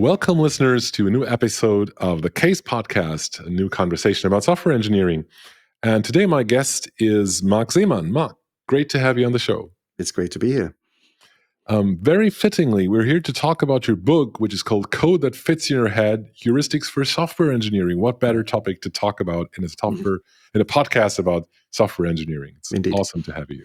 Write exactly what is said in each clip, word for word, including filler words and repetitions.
Welcome, listeners, to a new episode of the Case Podcast, a new conversation about software engineering. And today, my guest is Mark Seemann. Mark, great to have you on the show. It's great to be here. Um, very fittingly, we're here to talk about your book, which is called Code That Fits in Your Head: Heuristics for Software Engineering. What better topic to talk about in a software in a podcast about software engineering? It's Indeed. Awesome to have you.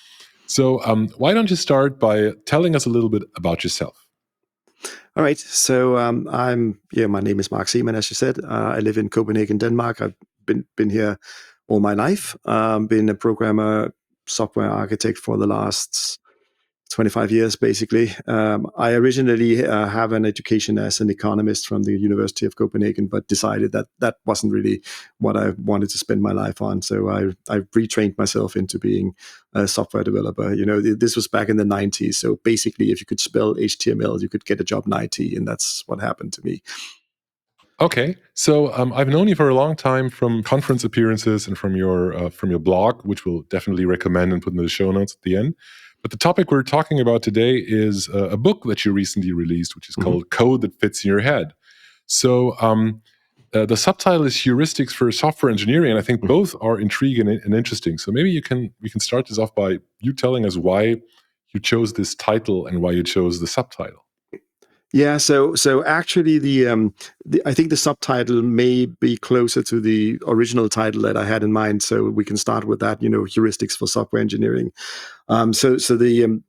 So, um, why don't you start by telling us a little bit about yourself? All right. So um, I'm yeah. My name is Mark Seemann, as you said. Uh, I live in Copenhagen, Denmark. I've been been here all my life. Um, been a programmer, software architect for the last twenty-five years, basically. Um, I originally uh, have an education as an economist from the University of Copenhagen, but decided that that wasn't really what I wanted to spend my life on. So I, I retrained myself into being a software developer. You know, this was back in the nineties. So basically, if you could spell H T M L, you could get a job in I T, and that's what happened to me. Okay, so um, I've known you for a long time from conference appearances and from your uh, from your blog, which we'll definitely recommend and put in the show notes at the end. But the topic we're talking about today is uh, a book that you recently released, which is Mhm. called Code That Fits in Your Head. So um, uh, the subtitle is Heuristics for Software Engineering, and I think Mhm. both are intriguing and, and interesting. So maybe you can we can start this off by you telling us why you chose this title and why you chose the subtitle. Yeah, so so actually, the, um, the I think the subtitle may be closer to the original title that I had in mind. So we can start with that. You know, heuristics for software engineering. Um, so so the um,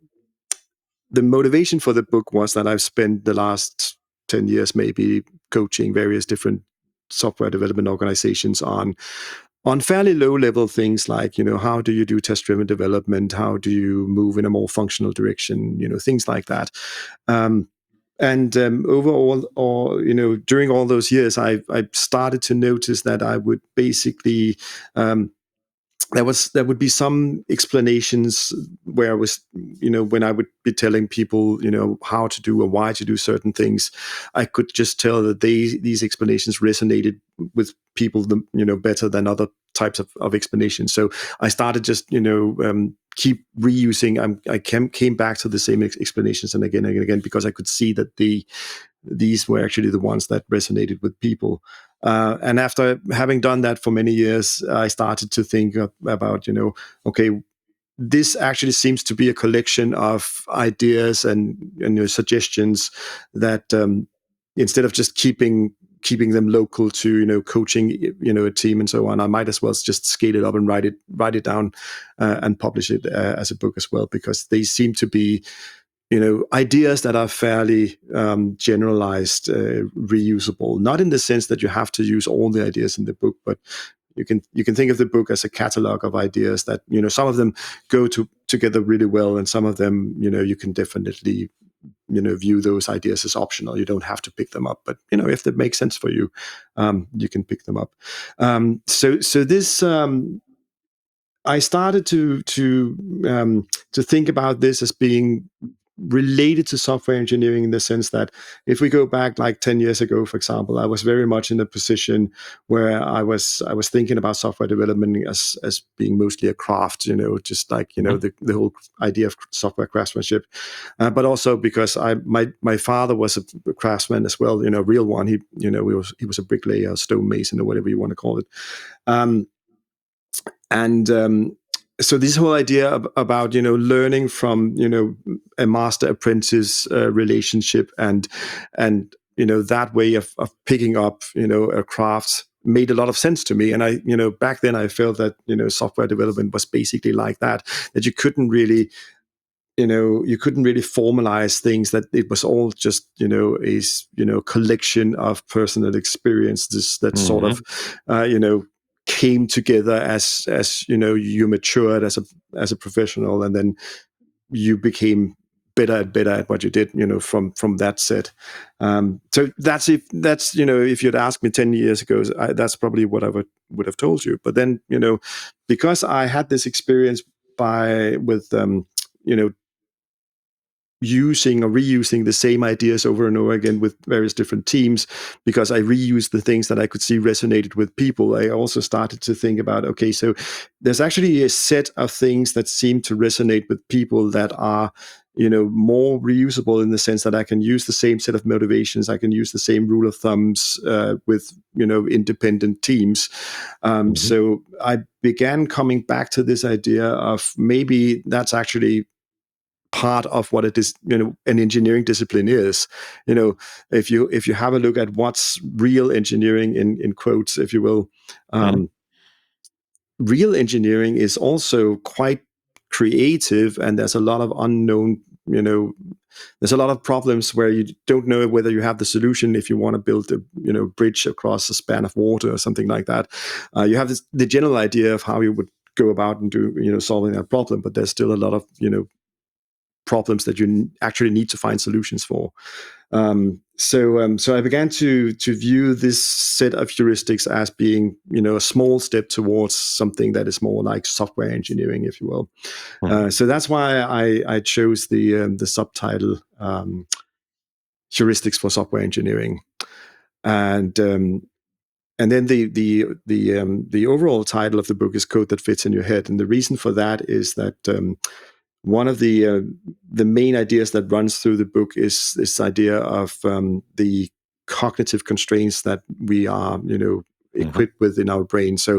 the motivation for the book was that I've spent the last ten years maybe coaching various different software development organizations on on fairly low level things like, you know, how do you do test driven development? How do you move in a more functional direction? You know, things like that. Um, and um, overall, or you know, during all those years, I I started to notice that I would basically um, there was there would be some explanations where I was, you know, when I would be telling people, you know, how to do or why to do certain things, I could just tell that they these explanations resonated with people, the, you know, better than other types of, of explanations. So I started just, you know, um, keep reusing. I'm, I came came back to the same ex- explanations and again and again because I could see that the these were actually the ones that resonated with people. Uh, and after having done that for many years, I started to think of, about, you know, okay, this actually seems to be a collection of ideas and, and you know, suggestions that um, instead of just keeping keeping them local to, you know, coaching, you know, a team and so on, I might as well just scale it up and write it write it down uh, and publish it uh, as a book as well, because they seem to be, you know, ideas that are fairly um, generalized, uh, reusable. Not in the sense that you have to use all the ideas in the book, but you can you can think of the book as a catalog of ideas that, you know, some of them go to together really well, and some of them, you know, you can definitely, you know, view those ideas as optional. You don't have to pick them up, but you know, if that makes sense for you, um, you can pick them up. Um, so so this. Um, I started to to um, to think about this as being related to software engineering in the sense that if we go back like ten years ago, for example, I was very much in a position where I was I was thinking about software development as as being mostly a craft, you know, just like, you know, the, the whole idea of software craftsmanship, uh, but also because I my my father was a craftsman as well, you know, a real one. He you know he was he was a bricklayer, stonemason, or whatever you want to call it. Um, and um, so this whole idea of, about, you know, learning from, you know, a master apprentice uh, relationship and and you know, that way of, of picking up, you know, a craft made a lot of sense to me. And I, you know, back then I felt that, you know, software development was basically like that, that you couldn't really, you know, you couldn't really formalize things, that it was all just, you know, a you know, collection of personal experiences that Mm-hmm. sort of uh, you know, came together as as you know, you matured as a as a professional, and then you became better and better at what you did, you know, from from that set. Um, so that's if that's, you know, if you'd asked me ten years ago, I, that's probably what I would would have told you. But then, you know, because I had this experience by with um, you know, using or reusing the same ideas over and over again with various different teams, because I reused the things that I could see resonated with people. I also started to think about, okay, so there's actually a set of things that seem to resonate with people that are, you know, more reusable in the sense that I can use the same set of motivations. I can use the same rule of thumbs uh, with, you know, independent teams. Um, Mhm. So I began coming back to this idea of maybe that's actually part of what it is, you know, an engineering discipline is. You know, if you if you have a look at what's real engineering in in quotes, if you will, Mhm. um, real engineering is also quite creative, and there's a lot of unknown, you know, there's a lot of problems where you don't know whether you have the solution if you want to build a, you know, bridge across a span of water or something like that. Uh, you have this, the general idea of how you would go about and do, you know, solving that problem, but there's still a lot of, you know, problems that you actually need to find solutions for. Um, so, um, so I began to to view this set of heuristics as being, you know, a small step towards something that is more like software engineering, if you will. Mhm. Uh, so that's why I, I chose the um, the subtitle um, "Heuristics for Software Engineering," and um, and then the the the um, the overall title of the book is "Code That Fits in Your Head," and the reason for that is that um, one of the uh, the main ideas that runs through the book is this idea of um, the cognitive constraints that we are, you know, Mhm. equipped with in our brain. So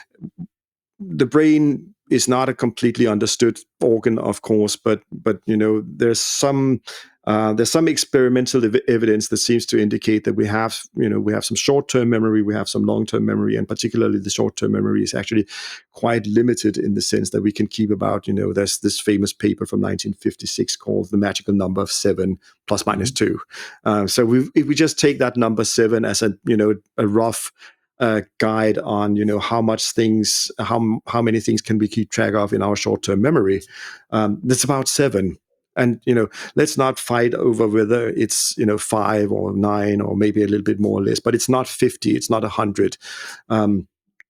the brain is not a completely understood organ, of course, but but you know, there's some uh, there's some experimental ev- evidence that seems to indicate that we have, you know, we have some short-term memory, we have some long-term memory, and particularly the short-term memory is actually quite limited in the sense that we can keep about, you know, there's this famous paper from nineteen fifty-six called "The Magical Number of Seven plus minus Mhm. two." Uh, so we, if we just take that number seven as a, you know, a rough uh, guide on, you know, how much things, how how many things can we keep track of in our short-term memory. Um, that's about seven. And, you know, let's not fight over whether it's, you know, five or nine or maybe a little bit more or less, but it's not fifty, it's not a hundred. Um,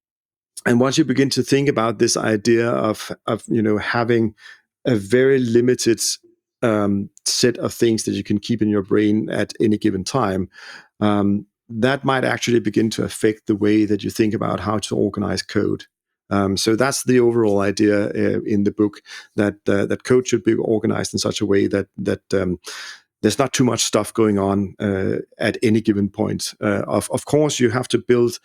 and once you begin to think about this idea of of you know, having a very limited um, set of things that you can keep in your brain at any given time, um, that might actually begin to affect the way that you think about how to organize code. Um, so that's the overall idea uh, in the book, that uh, that code should be organized in such a way that that um, there's not too much stuff going on uh, at any given point. Uh, of of course, you have to build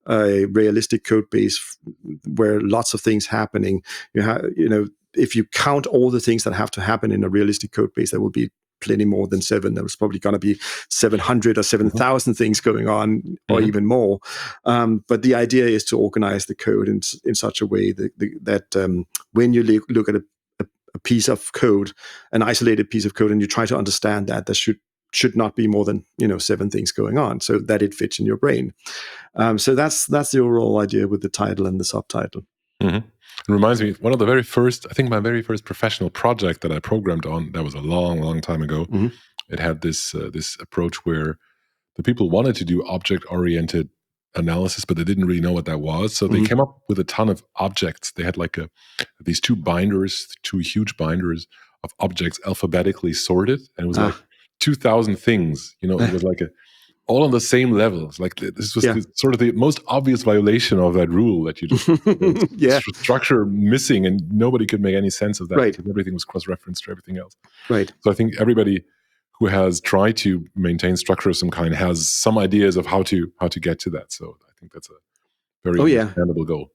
a realistic code base where lots of things happening. You have, you know, if you count all the things that have to happen in a realistic code base, there will be plenty more than seven. There was probably going to be seven hundred or Mhm. seven thousand things going on, or Mhm. even more. Um, but the idea is to organize the code in, in such a way that, that um, when you look, look at a, a, a piece of code, an isolated piece of code, and you try to understand that, there should should not be more than, you know, seven things going on, so that it fits in your brain. Um, so that's that's the overall idea with the title and the subtitle. Mhm. It reminds me, one of the very first, I think my very first professional project that I programmed on, that was a long, long time ago. Mm-hmm. It had this uh, this approach where the people wanted to do object-oriented analysis, but they didn't really know what that was. So they Mm-hmm. came up with a ton of objects. They had like a these two binders, two huge binders of objects alphabetically sorted, and it was like Ah, two thousand things. You know, it was like a all on the same level. It's like th- this was yeah. the, sort of the most obvious violation of that rule, that you just had a Yeah. st- structure missing, and nobody could make any sense of that Right. because everything was cross-referenced to everything else. Right. So I think everybody who has tried to maintain structure of some kind has some ideas of how to how to get to that. So I think that's a very Oh yeah. understandable goal.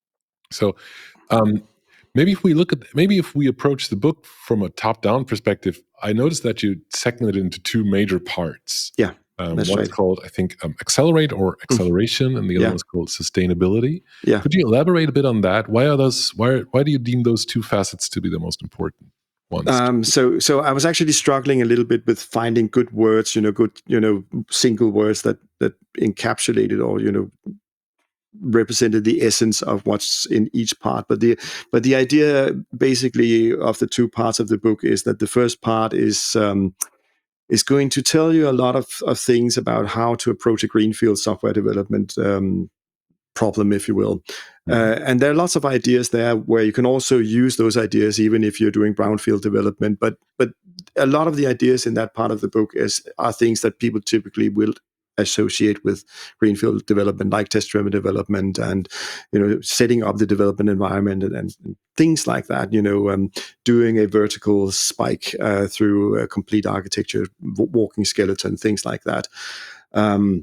So um, maybe if we look at maybe if we approach the book from a top-down perspective, I noticed that you segmented it into two major parts. Yeah. Um, That's one is right. called, I think, um, accelerate or Mm. acceleration, and the other Yeah. one is called sustainability. Yeah. Could you elaborate a bit on that? Why are those? Why why do you deem those two facets to be the most important ones? Um, so, so I was actually struggling a little bit with finding good words, you know, good, you know, single words that that encapsulated or, you know, represented the essence of what's in each part. But the but the idea basically of the two parts of the book is that the first part is um, is going to tell you a lot of, of things about how to approach a greenfield software development um, problem, if you will. Uh, and there are lots of ideas there where you can also use those ideas even if you're doing brownfield development. But but a lot of the ideas in that part of the book is are things that people typically will associate with greenfield development, like test-driven development, and you know, setting up the development environment and, and things like that. You know, um, doing a vertical spike uh, through a complete architecture, walking skeleton, things like that. Um,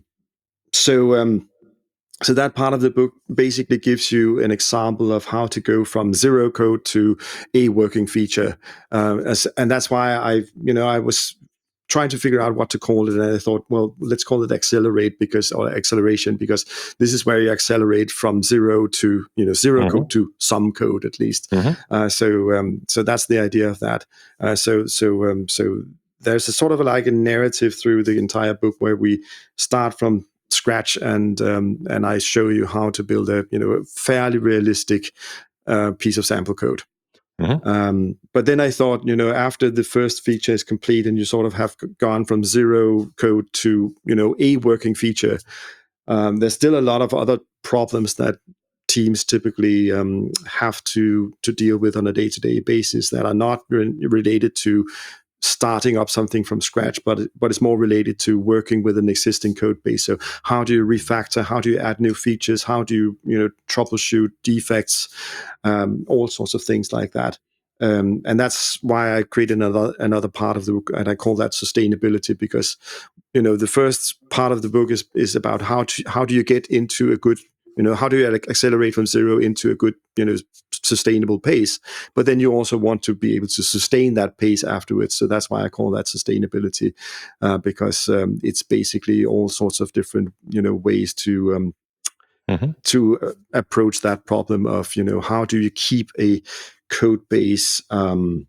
so. Um, So that part of the book basically gives you an example of how to go from zero code to a working feature, uh, as, and that's why I, you know, I was trying to figure out what to call it, and I thought, well, let's call it accelerate because, or acceleration, because this is where you accelerate from zero to, you know, zero mm-hmm. code to some code at least. Mm-hmm. Uh, so, um, so that's the idea of that. Uh, so, so, um, so there's a sort of like a narrative through the entire book where we start from scratch and um, and I show you how to build a you know a fairly realistic uh, piece of sample code. Mm-hmm. Um, but then I thought, you know, after the first feature is complete and you sort of have gone from zero code to you know a working feature, um, there's still a lot of other problems that teams typically um, have to to deal with on a day-to-day basis that are not re- related to starting up something from scratch, but but it's more related to working with an existing code base. So how do you refactor? How do you add new features? How do you you know troubleshoot defects? Um, all sorts of things like that. Um, and that's why I created another another part of the book, and I call that sustainability, because you know the first part of the book is is about how to how do you get into a good you know how do you accelerate from zero into a good you know sustainable pace, but then you also want to be able to sustain that pace afterwards. So that's why I call that sustainability, uh, because um, it's basically all sorts of different you know ways to um, mm-hmm. to uh, approach that problem of you know how do you keep a code base um,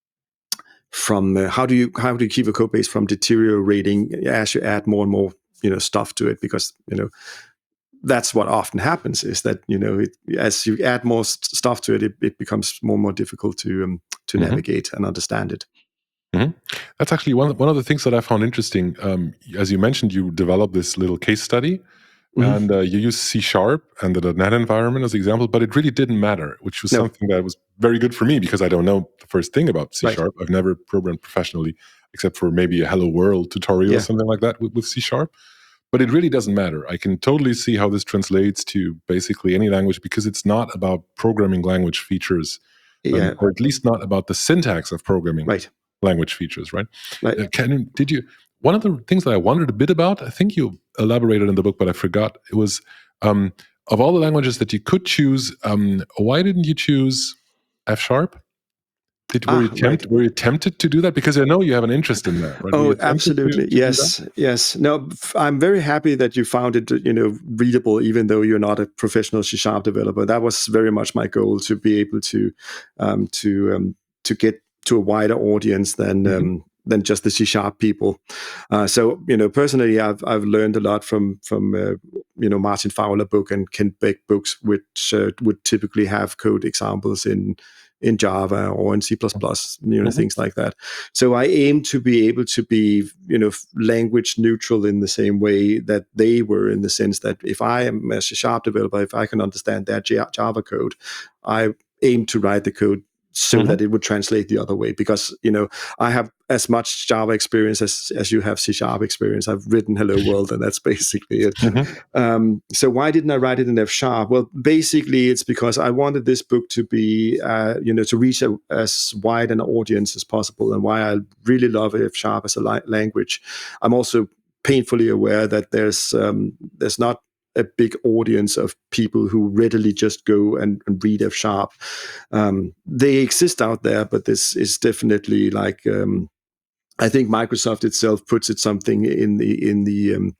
from uh, how do you how do you keep a code base from deteriorating as you add more and more you know stuff to it, because you know that's what often happens is that you know it, as you add more st- stuff to it, it, it becomes more and more difficult to um, to mm-hmm. navigate and understand it. Mm-hmm. That's actually one one of the things that I found interesting. Um, as you mentioned, you developed this little case study, mm-hmm. and uh, you use C Sharp and the .NET environment as an example, but it really didn't matter, which was no. something that was very good for me because I don't know the first thing about C Sharp. Right. I've never programmed professionally except for maybe a Hello World tutorial yeah. or something like that with, with C Sharp. But it really doesn't matter. I can totally see how this translates to basically any language, because it's not about programming language features, yeah. um, or at least not about the syntax of programming right. language features, right? right. Uh, can, did you? One of the things that I wondered a bit about, I think you elaborated in the book, but I forgot, it was um, of all the languages that you could choose, um, why didn't you choose F Sharp? Did, were, ah, you tempt, right. were you tempted to do that? Because I know you have an interest in that, right? Oh, absolutely. To, to yes. Yes. No, I'm very happy that you found it, you know, readable, even though you're not a professional C Sharp developer. That was very much my goal, to be able to, um, to, um, to get to a wider audience than, mm-hmm. um, than just the C Sharp people. Uh, so, you know, personally, I've, I've learned a lot from, from, uh, you know, Martin Fowler book and Kent Beck books, which uh, would typically have code examples in, in Java or in C plus plus, you know, mm-hmm. things like that. So I aim to be able to be, you know, language neutral in the same way that they were, in the sense that if I am a C Sharp developer, if I can understand their Java code, I aim to write the code so mm-hmm. that it would translate the other way, because, you know, I have as much Java experience as, as you have C Sharp experience. I've written Hello World, and that's basically it. Mm-hmm. Um, so why didn't I write it in F Sharp? Well, basically it's because I wanted this book to be, uh, you know, to reach a, as wide an audience as possible, and why I really love F Sharp as a li- language. I'm also painfully aware that there's um, there's not a big audience of people who readily just go and, and read F Sharp. Um, they exist out there, but this is definitely like, um, I think Microsoft itself puts it something in the, in the, um,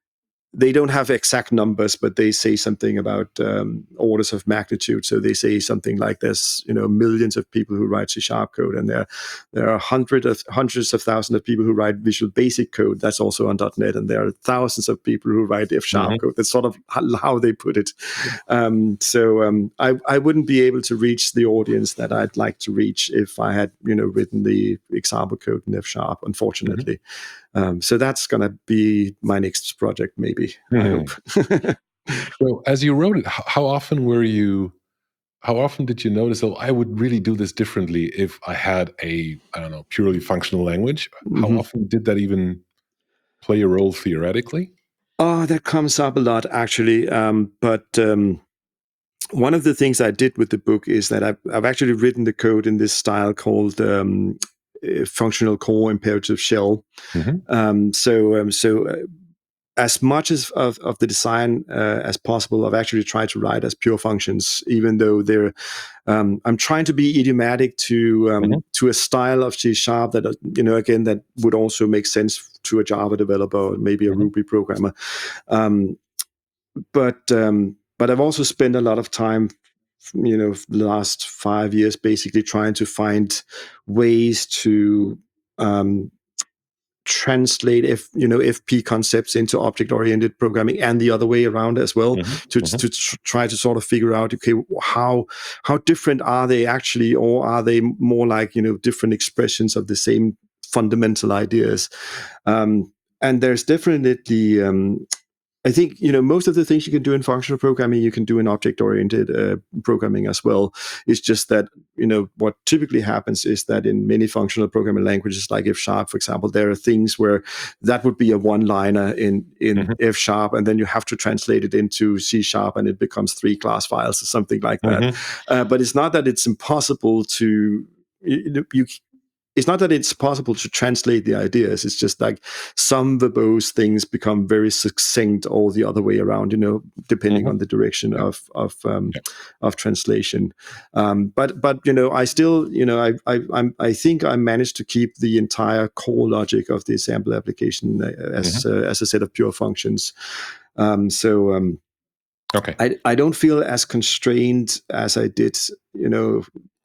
they don't have exact numbers, but they say something about um, orders of magnitude. So they say something like there's, you know, millions of people who write C Sharp code, and there there are hundreds of hundreds of thousands of people who write Visual Basic code. That's also on .NET, and there are thousands of people who write F Sharp mm-hmm. code. That's sort of how, how they put it. Um, so um, I I wouldn't be able to reach the audience that I'd like to reach if I had, you know, written the example code in F Sharp, unfortunately. Mm-hmm. Um, so that's going to be my next project, maybe, mm-hmm. I hope. So as you wrote it, how, how often were you? How often did you notice, oh, I would really do this differently if I had a, I don't know, purely functional language? How Mm-hmm. often did that even play a role theoretically? Oh, that comes up a lot, actually. Um, but um, one of the things I did with the book is that I've, I've actually written the code in this style called um, uh, functional core imperative shell. Mm-hmm. Um, so, um, so uh, as much as of, of the design uh, as possible, I've actually tried to write as pure functions, even though they're. Um, I'm trying to be idiomatic to um, Mm-hmm. to a style of C sharp that, you know, again, that would also make sense to a Java developer or maybe a Mm-hmm. Ruby programmer. Um, but um, but I've also spent a lot of time, you know, the last five years basically trying to find ways to um, translate if you know F P concepts into object-oriented programming, and the other way around as well, Mm-hmm. to Mm-hmm. to tr- try to sort of figure out, okay, how how different are they actually, or are they more like, you know, different expressions of the same fundamental ideas? Um, and there's definitely um, I think, you know, most of the things you can do in functional programming, you can do in object-oriented uh, programming as well. It's just that, you know, what typically happens is that in many functional programming languages, like F sharp, for example, there are things where that would be a one-liner in in Mm-hmm. F sharp, and then you have to translate it into C sharp, and it becomes three class files or something like that. Mm-hmm. Uh, but it's not that it's impossible to you, you it's not that it's possible to translate the ideas. It's just like some verbose things become very succinct all the other way around, you know, depending Mm-hmm. on the direction Yeah. of of um, Yeah. of translation. Um, but but you know, I still, you know, I I I'm, I think I managed to keep the entire core logic of the sample application as Mm-hmm. uh, as a set of pure functions. Um, so. Um, Okay. I, I don't feel as constrained as I did, you know,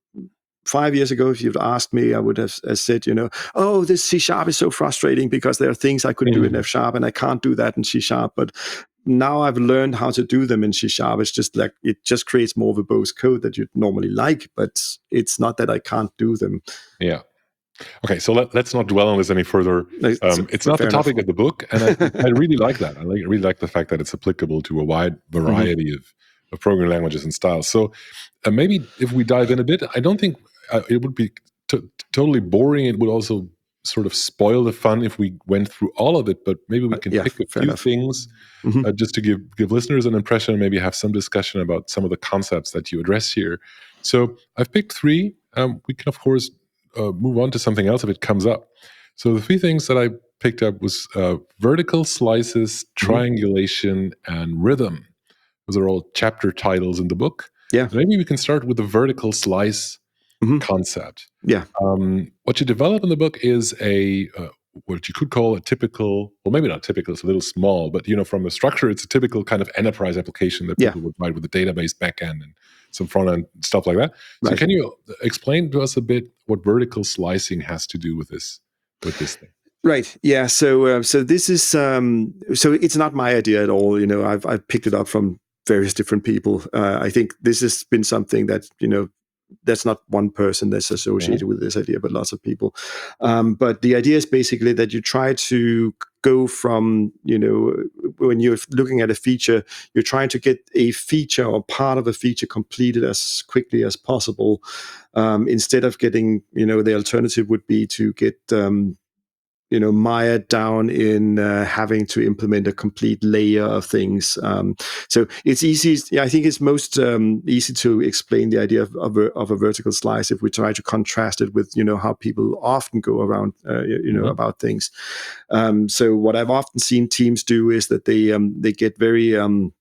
five years ago. If you'd asked me, I would have said, you know, oh, this C sharp is so frustrating because there are things I could do in Mm-hmm. F sharp and I can't do that in C sharp. But now I've learned how to do them in C sharp. It's just like, it just creates more verbose code that you'd normally like, but it's not that I can't do them. Yeah. Okay, so let, let's not dwell on this any further. Um, it's not the Fair enough. topic of the book, and I, I really like that. I like, really like the fact that it's applicable to a wide variety mm-hmm. of, of programming languages and styles. So uh, maybe if we dive in a bit, I don't think uh, it would be t- totally boring. It would also sort of spoil the fun if we went through all of it, but maybe we can uh, yeah, pick a few enough. things mm-hmm. uh, just to give, give listeners an impression and maybe have some discussion about some of the concepts that you address here. So I've picked three. Um, we can, of course, Uh, move on to something else if it comes up. So the three things that I picked up was uh, vertical slices, triangulation, mm-hmm. and rhythm. Those are all chapter titles in the book. Yeah. So maybe we can start with the vertical slice mm-hmm. concept. Yeah. Um, what you develop in the book is a uh, what you could call a typical, well, maybe not typical, it's a little small, but you know, from a structure, it's a typical kind of enterprise application that people yeah. would write with a database backend and some front end stuff like that. So right. Can you explain to us a bit what vertical slicing has to do with this with this thing? Right. Yeah. So uh, so this is um, so it's not my idea at all. You know, I've I've picked it up from various different people. Uh, I think this has been something that, you know, that's not one person that's associated mm-hmm. with this idea, but lots of people. Um, but the idea is basically that you try to go from, you know, when you're looking at a feature, you're trying to get a feature or part of a feature completed as quickly as possible. Um, instead of getting, you know, the alternative would be to get, um, you know, mired down in uh, having to implement a complete layer of things. Um, so it's easy. Yeah, I think it's most um, easy to explain the idea of, of, a, of a vertical slice if we try to contrast it with, you know, how people often go around, uh, you know, mm-hmm. about things. Um, so what I've often seen teams do is that they um, they get very um,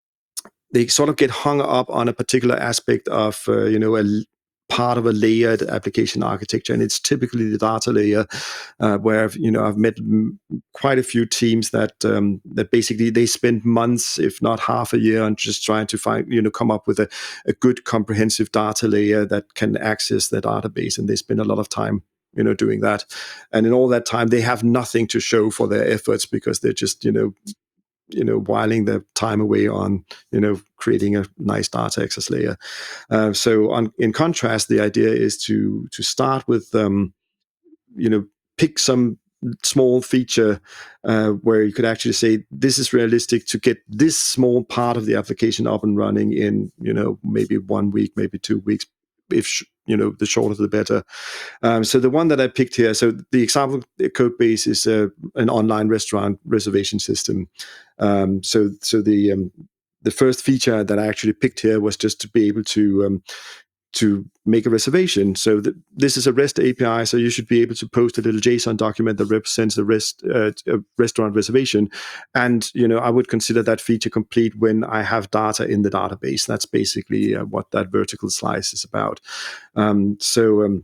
they sort of get hung up on a particular aspect of, uh, you know, a part of a layered application architecture, and it's typically the data layer, uh, where you know I've met m- quite a few teams that um, that basically they spend months, if not half a year, on just trying to find you know come up with a, a good comprehensive data layer that can access the database, and they spend a lot of time you know doing that, and in all that time they have nothing to show for their efforts because they're just you know. you know, whiling their time away on, you know, creating a nice data access layer. Uh, so on, in contrast, the idea is to to start with, um, you know, pick some small feature uh, where you could actually say this is realistic to get this small part of the application up and running in, you know, maybe one week, maybe two weeks. If you know, the shorter the better. Um, so the one that I picked here, so the example code base is uh, an online restaurant reservation system. Um, so so the um, the first feature that I actually picked here was just to be able to um, to make a reservation. So th- this is a REST A P I, so you should be able to post a little JSON document that represents the REST uh, restaurant reservation. And you know, I would consider that feature complete when I have data in the database. That's basically uh, what that vertical slice is about. Um, so um,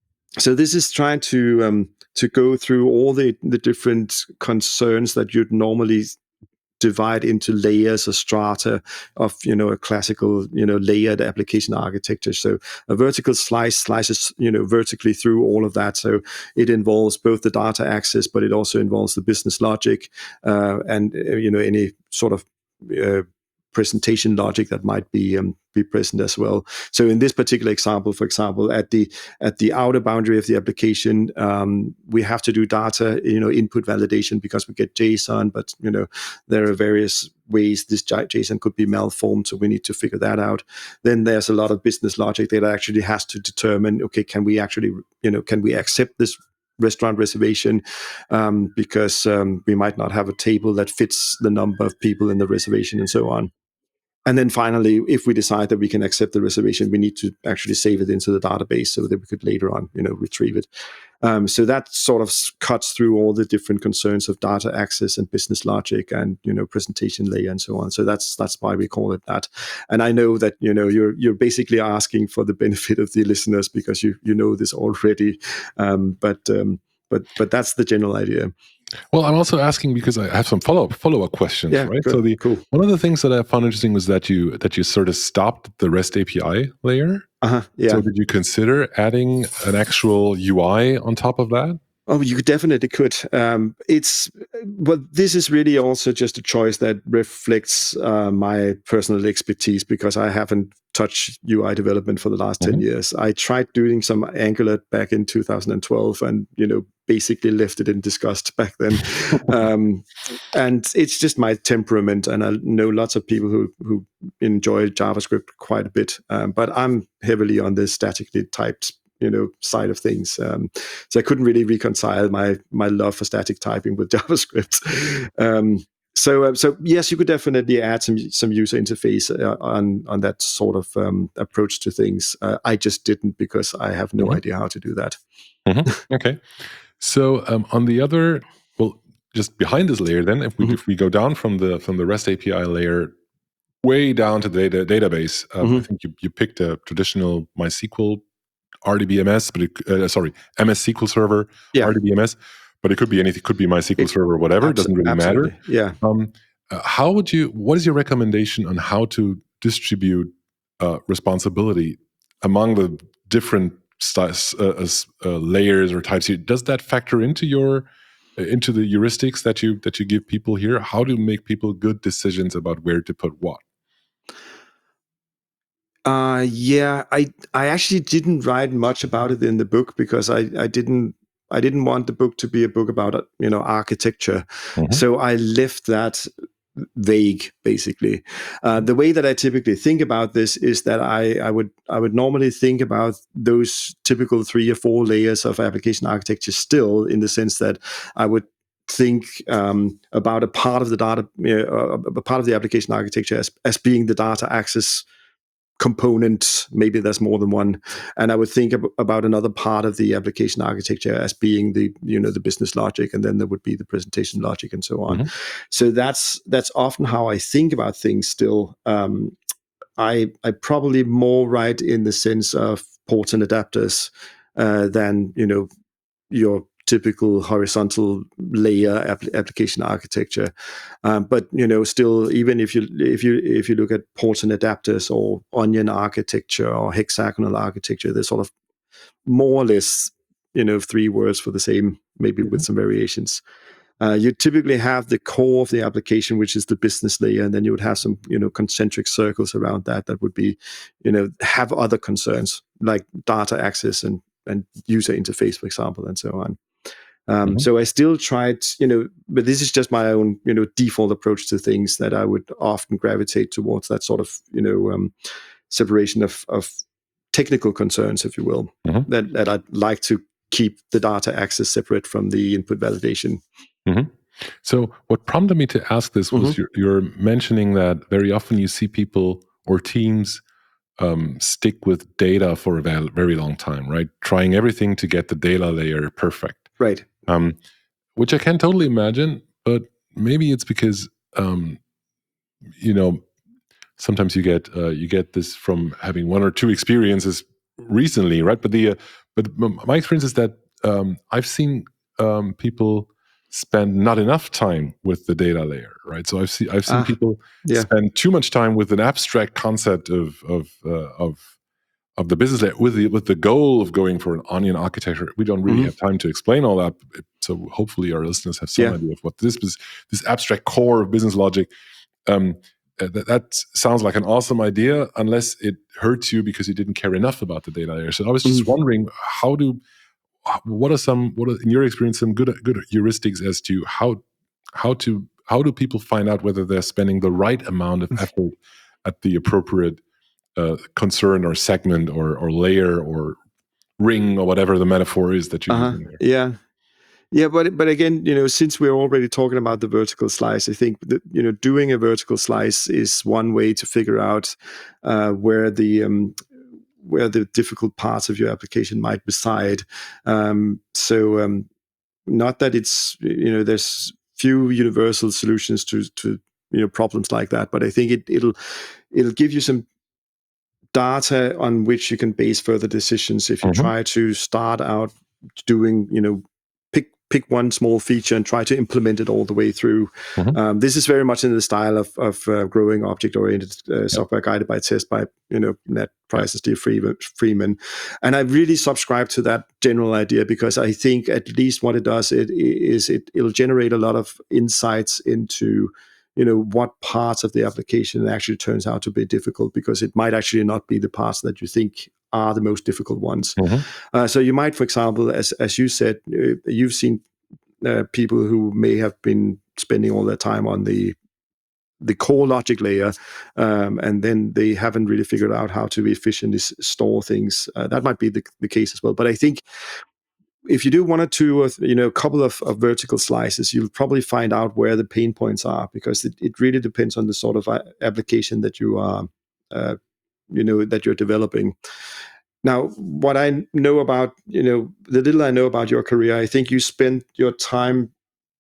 so this is trying to um, to go through all the the different concerns that you'd normally divide into layers or strata of, you know, a classical, you know, layered application architecture. So a vertical slice slices, you know, vertically through all of that. So it involves both the data access, but it also involves the business logic uh, and, uh, you know, any sort of uh, presentation logic that might be um, be present as well. So in this particular example, for example, at the at the outer boundary of the application, um, we have to do data, you know, input validation because we get JSON, but you know, there are various ways this JSON could be malformed, so we need to figure that out. Then there's a lot of business logic that actually has to determine, okay, can we actually, you know, can we accept this restaurant reservation um, because um, we might not have a table that fits the number of people in the reservation and so on. And then finally, if we decide that we can accept the reservation, we need to actually save it into the database so that we could later on, you know, retrieve it. Um, so that sort of cuts through all the different concerns of data access and business logic and, you know, presentation layer and so on. So that's that's why we call it that. And I know that, you know, you're you're basically asking for the benefit of the listeners because you you know this already, um, but um, but but that's the general idea. Well, I'm also asking because I have some follow-up follow-up questions, Yeah, right? good, So the cool. one of the things that I found interesting was that you that you sort of stopped the REST A P I layer. Uh-huh, yeah. So did you consider adding an actual U I on top of that? Oh, you definitely could. Um, it's but this is really also just a choice that reflects uh, my personal expertise because I haven't touched U I development for the last Mhm. ten years. I tried doing some Angular back in two thousand twelve, and you know, basically left it in disgust back then. um, and it's just my temperament, and I know lots of people who who enjoy JavaScript quite a bit, um, but I'm heavily on the statically typed, you know, side of things. Um, so I couldn't really reconcile my my love for static typing with JavaScript. Um, so uh, so yes, you could definitely add some some user interface uh, on on that sort of um, approach to things. Uh, I just didn't because I have no Mhm. idea how to do that. Mhm. Okay. So um, on the other, well, just behind this layer, then if we Mhm. if we go down from the from the REST A P I layer way down to the data, database, um, I Mhm. think you you picked a traditional MySQL R D B M S, but it, uh, sorry, M S S Q L Server Yeah, R D B M S, but it could be anything. It could be MySQL it, Server, whatever. It abso- doesn't really matter. absolutely. Yeah. Um, uh, how would you? What is your recommendation on how to distribute uh, responsibility among the different styles, uh, uh, layers or types? Does that factor into your uh, into the heuristics that you that you give people here? How to make people good decisions about where to put what? Uh, yeah, I I actually didn't write much about it in the book because I I didn't I didn't want the book to be a book about, you know, architecture. Mhm. So I left that vague, basically. Uh, the way that I typically think about this is that I I would I would normally think about those typical three or four layers of application architecture still, in the sense that I would think um, about a part of the data, uh, a part of the application architecture as as being the data access component. Maybe there's more than one, and I would think ab- about another part of the application architecture as being the, you know, the business logic, and then there would be the presentation logic and so on. Mhm. So that's that's often how I think about things still. um, I I probably more write in the sense of ports and adapters uh, than, you know, your typical horizontal layer app- application architecture. Um, but you know, still, even if you if you if you look at ports and adapters or onion architecture or hexagonal architecture, they're sort of more or less, you know, three words for the same, maybe with Mhm. some variations. Uh, you typically have the core of the application, which is the business layer, and then you would have some, you know, concentric circles around that that would be, you know, have other concerns like data access and and user interface, for example, and so on. Um, Mhm. So I still tried, you know, but this is just my own, you know, default approach to things, that I would often gravitate towards that sort of, you know, um, separation of, of technical concerns, if you will, Mhm. that, that I'd like to keep the data access separate from the input validation. Mhm. So what prompted me to ask this was Mm-hmm. you're, you're mentioning that very often you see people or teams um, stick with data for a val- very long time, right? Trying everything to get the data layer perfect, Right. um, which I can totally imagine. But maybe it's because um, you know sometimes you get uh, you get this from having one or two experiences recently, right? But the uh, but m- my experience is that um, I've seen um, people spend not enough time with the data layer, right? So I've seen I've seen Ah, people yeah. spend too much time with an abstract concept of of uh, of of the business layer with the with the goal of going for an onion architecture. We don't really Mm-hmm. have time to explain all that, so hopefully our listeners have some Yeah. idea of what this is, this abstract core of business logic. Um, uh, that, that sounds like an awesome idea, unless it hurts you because you didn't care enough about the data layer. So I was just Mm-hmm. wondering, how do what are some what are, in your experience, some good good heuristics as to how how to how do people find out whether they're spending the right amount of effort at the appropriate uh, concern or segment or or layer or ring or whatever the metaphor is that you're Uh-huh. using there. Yeah. Yeah, but but again, you know, since we're already talking about the vertical slice, I think that, you know, doing a vertical slice is one way to figure out uh, where the um, where the difficult parts of your application might reside. Um, so, um, not that it's, you know, there's few universal solutions to to you know, problems like that, but I think it it'll it'll give you some data on which you can base further decisions if you Mhm. try to start out doing, you know, pick pick one small feature and try to implement it all the way through. Mhm. Um, this is very much in the style of, of uh, growing object-oriented uh, Yeah. software guided by test by, you know, Ned Yeah. Price and Steve Freeman. And I really subscribe to that general idea, because I think at least what it does it is it it'll generate a lot of insights into, you know, what parts of the application actually turns out to be difficult, because it might actually not be the parts that you think are the most difficult ones. Mhm. Uh, so you might, for example, as as you said, uh, you've seen uh, people who may have been spending all their time on the the core logic layer, um, and then they haven't really figured out how to efficiently s- store things. Uh, that might be the, the case as well. But I think if you do one or two, or you know, a couple of, of vertical slices, you'll probably find out where the pain points are, because it, it really depends on the sort of uh, application that you are, uh, you know, that you're developing. Now, what I know about, you know, the little I know about your career, I think you spent your time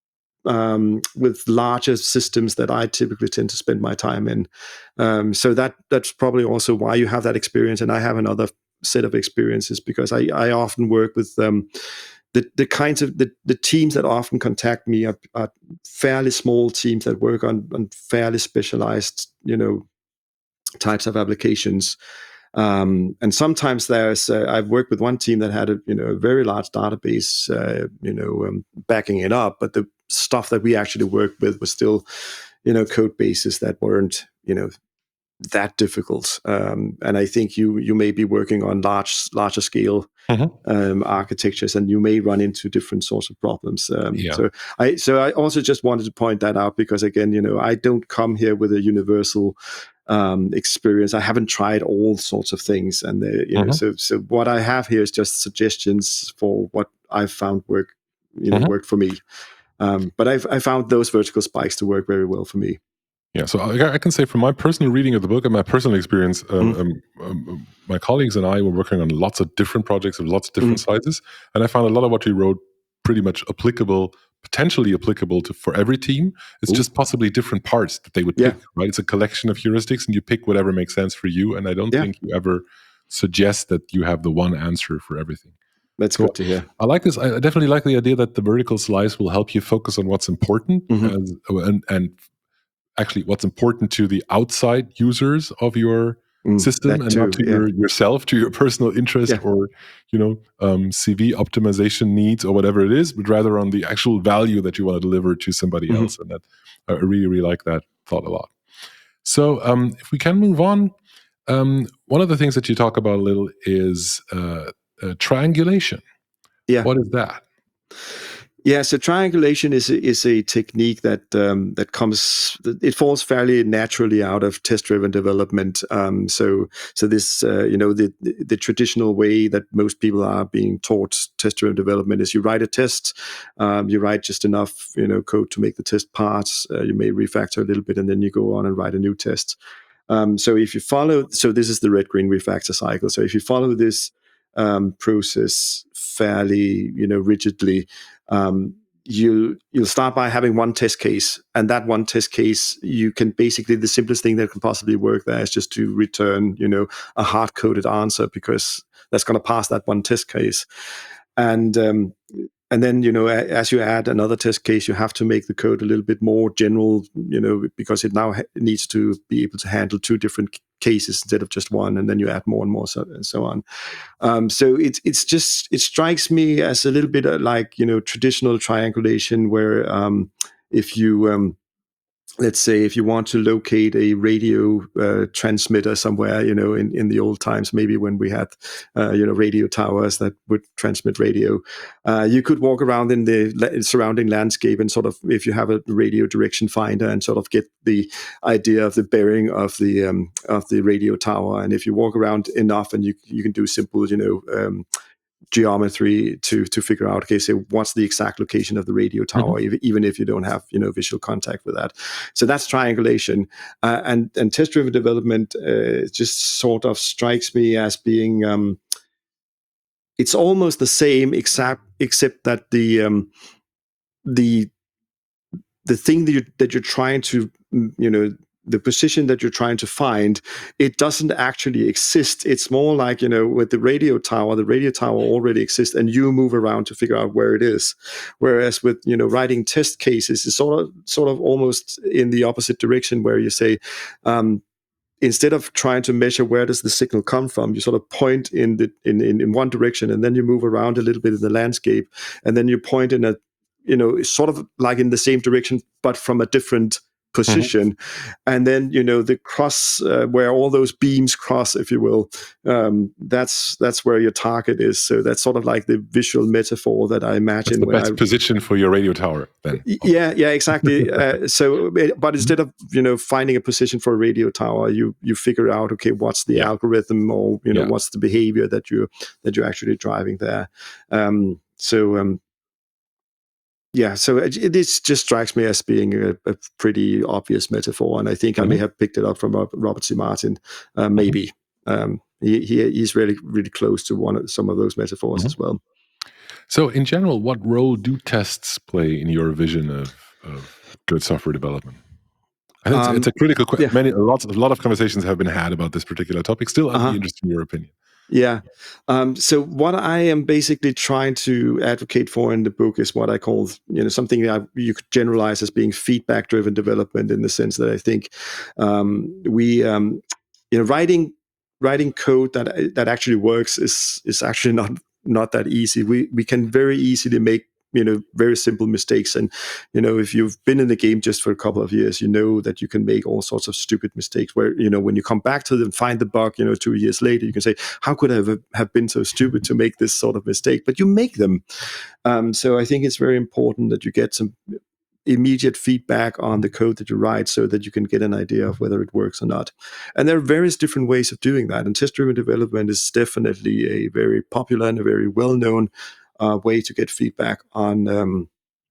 um, with larger systems that I typically tend to spend my time in. Um, so that that's probably also why you have that experience, and I have another set of experiences, because I, I often work with um, the the kinds of the, the teams that often contact me are, are fairly small teams that work on, on fairly specialized, you know, types of applications. Um, and sometimes there's, uh, I've worked with one team that had a, you know, a very large database, uh, you know, um, backing it up, but the stuff that we actually worked with was still, you know, code bases that weren't, you know, that difficult. Um, and I think you you may be working on large larger scale Mhm. um, architectures, and you may run into different sorts of problems. Um, Yeah. so I so I also just wanted to point that out, because again, you know, I don't come here with a universal um, experience. I haven't tried all sorts of things, and uh, you know, Mhm. so so what I have here is just suggestions for what I've found work, you know, Mhm. worked for me. Um, but I've I found those vertical spikes to work very well for me. Yeah, so I, I can say from my personal reading of the book and my personal experience, um, Mm, um, um, my colleagues and I were working on lots of different projects of lots of different mm, sizes, and I found a lot of what we wrote pretty much applicable, potentially applicable to for every team. It's ooh, just possibly different parts that they would yeah, pick, right? It's a collection of heuristics, and you pick whatever makes sense for you. And I don't yeah, think you ever suggest that you have the one answer for everything. that's So good to hear. I like this. I definitely like the idea that the vertical slice will help you focus on what's important Hmm. as, and, and actually what's important to the outside users of your Mm, system that and not too, to yeah, your yourself, to your personal interest yeah. or you know um, C V optimization needs or whatever it is, but rather on the actual value that you want to deliver to somebody Hmm. else. And that I really really like that thought a lot. So um, if we can move on, um, one of the things that you talk about a little is uh, uh, triangulation. Yeah. What is that? Yeah, so triangulation is a, is a technique that um, that comes it falls fairly naturally out of test-driven development. Um, so so this uh, you know the, the the traditional way that most people are being taught test-driven development is you write a test, um, you write just enough you know code to make the test pass. Uh, you may refactor a little bit, and then you go on and write a new test. Um, so if you follow, so this is the red-green refactor cycle. So if you follow this um, process fairly, you know, rigidly, um, you you'll start by having one test case, and that one test case, you can basically the simplest thing that can possibly work there is just to return, you know, a hard-coded answer because that's going to pass that one test case, and um, and then, you know, as you add another test case, you have to make the code a little bit more general, you know, because it now ha- needs to be able to handle two different cases instead of just one, and then you add more and more, so and so on. Um, so it's it's just it strikes me as a little bit like you know traditional triangulation, where um, if you um, let's say if you want to locate a radio uh, transmitter somewhere, you know, in, in the old times, maybe when we had, uh, you know, radio towers that would transmit radio, uh, you could walk around in the la- surrounding landscape and sort of, if you have a radio direction finder, and sort of get the idea of the bearing of the um, of the radio tower. And if you walk around enough, and you you can do simple, you know. Um, geometry to to figure out, okay, so what's the exact location of the radio tower, mm-hmm. even if you don't have you know visual contact with that. So that's triangulation, uh, and and test driven development uh, just sort of strikes me as being um, it's almost the same, except except that the um, the the thing that you that you're trying to you know the position that you're trying to find, it doesn't actually exist. It's more like, you know, with the radio tower, the radio tower already exists and you move around to figure out where it is. Whereas with, you know, writing test cases, it's sort of, sort of almost in the opposite direction, where you say, um, instead of trying to measure where does the signal come from, you sort of point in the in, in, in one direction, and then you move around a little bit in the landscape, and then you point in a, you know, sort of like in the same direction, but from a different position. Mm-hmm. And then, you know, the cross uh, where all those beams cross, if you will, um, that's that's where your target is. So that's sort of like the visual metaphor that I imagine. That's the best I, position for your radio tower then. Yeah, yeah, exactly. uh, so, but instead of, you know, finding a position for a radio tower, you you figure out, okay, what's the yeah. algorithm, or, you know, yeah. what's the behavior that you that you're actually driving there. Um, so um, Yeah, so it, it just strikes me as being a, a pretty obvious metaphor, and I think mm-hmm. I may have picked it up from Robert C. Martin. Uh, maybe mm-hmm. um, he, he he's really really close to one of some of those metaphors mm-hmm. as well. So, in general, what role do tests play in your vision of, of good software development? I think um, it's, it's a critical question. Yeah. Many a lot a lot of conversations have been had about this particular topic. Still, I'd uh-huh. be interested in your opinion. Yeah. Um, so what I am basically trying to advocate for in the book is what I call, you know, something that I, you could generalize as being feedback-driven development, in the sense that I think um, we, um, you know, writing writing code that that actually works is is actually not not that easy. We we can very easily make, you know, very simple mistakes. And, you know, if you've been in the game just for a couple of years, you know that you can make all sorts of stupid mistakes where, you know, when you come back to them, find the bug, you know, two years later, you can say, how could I have, have been so stupid to make this sort of mistake? But you make them. Um, so I think it's very important that you get some immediate feedback on the code that you write, so that you can get an idea of whether it works or not. And there are various different ways of doing that. And test-driven development is definitely a very popular and a very well-known Uh, way to get feedback on um,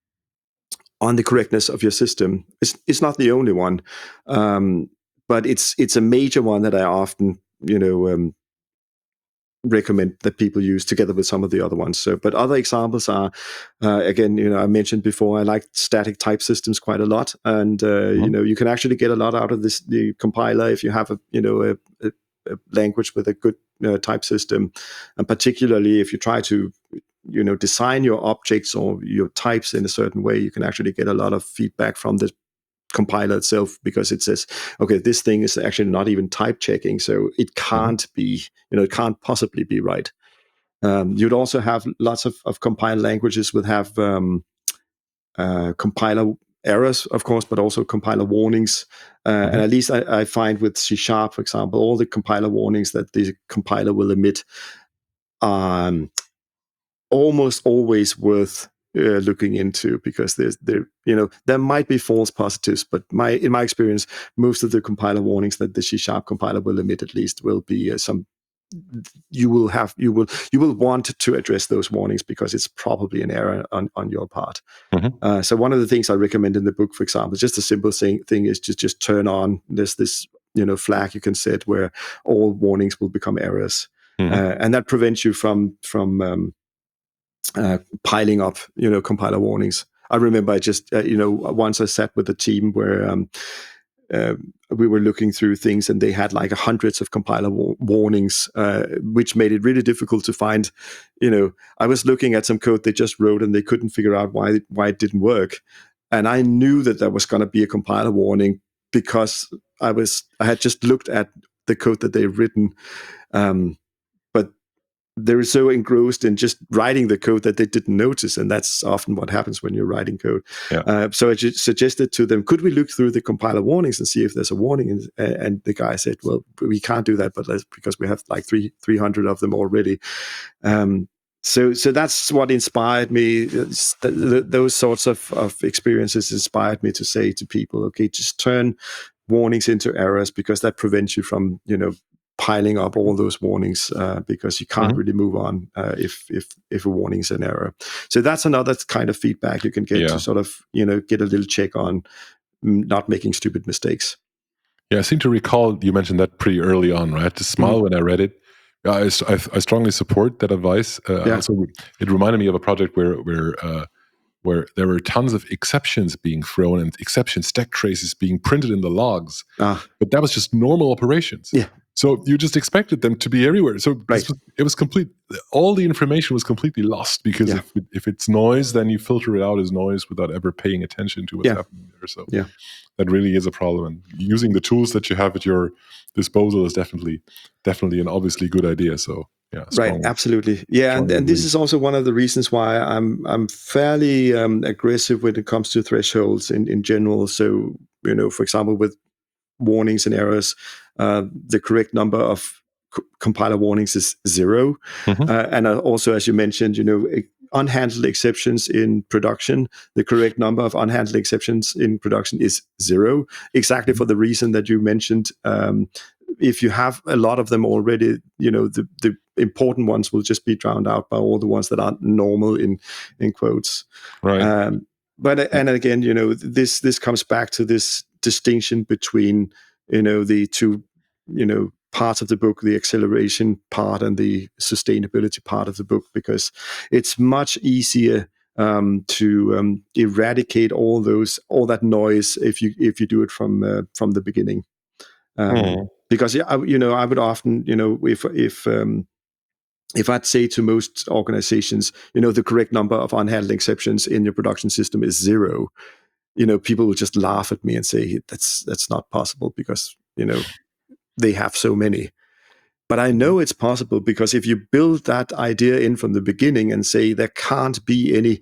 on the correctness of your system. It's it's not the only one, um, but it's it's a major one that I often, you know, um, recommend that people use together with some of the other ones. So, but other examples are, uh, again, you know, I mentioned before, I like static type systems quite a lot, and uh, mm-hmm. you know, you can actually get a lot out of this the compiler if you have a you know a, a, a language with a good uh, type system, and particularly if you try to you know, design your objects or your types in a certain way, you can actually get a lot of feedback from the compiler itself, because it says, okay, this thing is actually not even type checking, so it can't mm-hmm. be, you know, it can't possibly be right. Um, you'd also have lots of, of compiled languages would have um, uh, compiler errors, of course, but also compiler warnings. Uh, mm-hmm. And at least I, I find with C Sharp, for example, all the compiler warnings that the compiler will emit um almost always worth uh, looking into, because there's there you know there might be false positives, but my in my experience, most of the compiler warnings that the C Sharp compiler will emit at least will be uh, some you will have you will you will want to address those warnings because it's probably an error on, on your part. Mm-hmm. Uh, so one of the things I recommend in the book, for example, just a simple thing thing is just just turn on this this you know flag you can set where all warnings will become errors, Mm-hmm. uh, and that prevents you from from um, uh, piling up you know compiler warnings. I remember I just uh, you know once I sat with a team where um, uh, we were looking through things and they had like hundreds of compiler wa- warnings, uh, which made it really difficult to find. You know, I was looking at some code they just wrote and they couldn't figure out why why it didn't work, and I knew that there was going to be a compiler warning because I was I had just looked at the code that they've written, um, but they were so engrossed in just writing the code that they didn't notice, and that's often what happens when you're writing code. Yeah. Uh, so I just suggested to them, could we look through the compiler warnings and see if there's a warning? And, and the guy said, well, we can't do that, but let's, because we have like three three hundred of them already. Um, so so that's what inspired me. It's th- th- those sorts of, of experiences inspired me to say to people, okay, just turn warnings into errors, because that prevents you from, you know, piling up all those warnings, uh, because you can't Mm-hmm. really move on uh, if if if a warning is an error. So that's another kind of feedback you can get Yeah. to sort of you know get a little check on mm, not making stupid mistakes. Yeah, I seem to recall you mentioned that pretty early on, right? I had to smile Mhm. when I read it. Yeah, I, s- I, I strongly support that advice. Uh, Yeah. Also, it reminded me of a project where where uh, where there were tons of exceptions being thrown and exception stack traces being printed in the logs, Ah, but that was just normal operations. yeah. So you just expected them to be everywhere. So Right. this was, it was complete. All the information was completely lost because Yeah. if it, if it's noise, then you filter it out as noise without ever paying attention to what's Yeah. happening there. So Yeah. that really is a problem. And using the tools that you have at your disposal is definitely definitely an obviously good idea. So yeah, Right, strong, absolutely. Yeah, and, strongly and this agree. is also one of the reasons why I'm I'm fairly um, aggressive when it comes to thresholds in, in general. So, you know, for example, with warnings and errors, uh, the correct number of c- compiler warnings is zero. Mhm. Uh, and uh, also, as you mentioned, you know, e- unhandled exceptions in production, the correct number of unhandled exceptions in production is zero, exactly for the reason that you mentioned. Um, if you have a lot of them already, you know, the, the important ones will just be drowned out by all the ones that aren't normal in, in quotes. Right. Um, but and again, you know, this this comes back to this distinction between, you know, the two, you know, parts of the book, the acceleration part and the sustainability part of the book, because it's much easier um, to um, eradicate all those all that noise if you if you do it from uh, from the beginning. Um, Mhm. Because yeah, I, you know, I would often, you know, if if um, if I'd say to most organizations, you know, the correct number of unhandled exceptions in your production system is zero, you know, people will just laugh at me and say that's that's not possible because, you know, they have so many. But I know it's possible because if you build that idea in from the beginning and say there can't be any,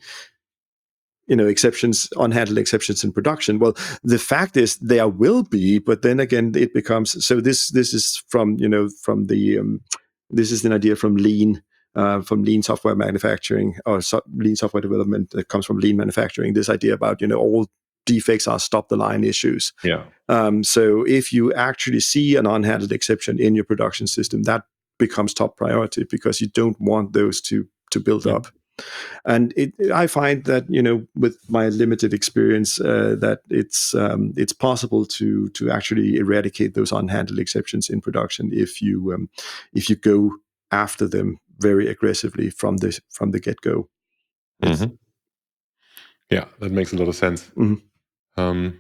you know, exceptions, unhandled exceptions in production, well, the fact is there will be, but then again, it becomes so. This this is from you know from the um, this is an idea from lean. Uh, from lean software manufacturing or so, lean software development that comes from lean manufacturing. This idea about you know all defects are stop the line issues. Yeah. Um, so if you actually see an unhandled exception in your production system, that becomes top priority because you don't want those to to build Yeah. up. And it, I find that you know, with my limited experience, uh, that it's um, it's possible to to actually eradicate those unhandled exceptions in production if you um, if you go after them very aggressively from the from the get go. Mhm. Yeah, that makes a lot of sense. Mhm. Um,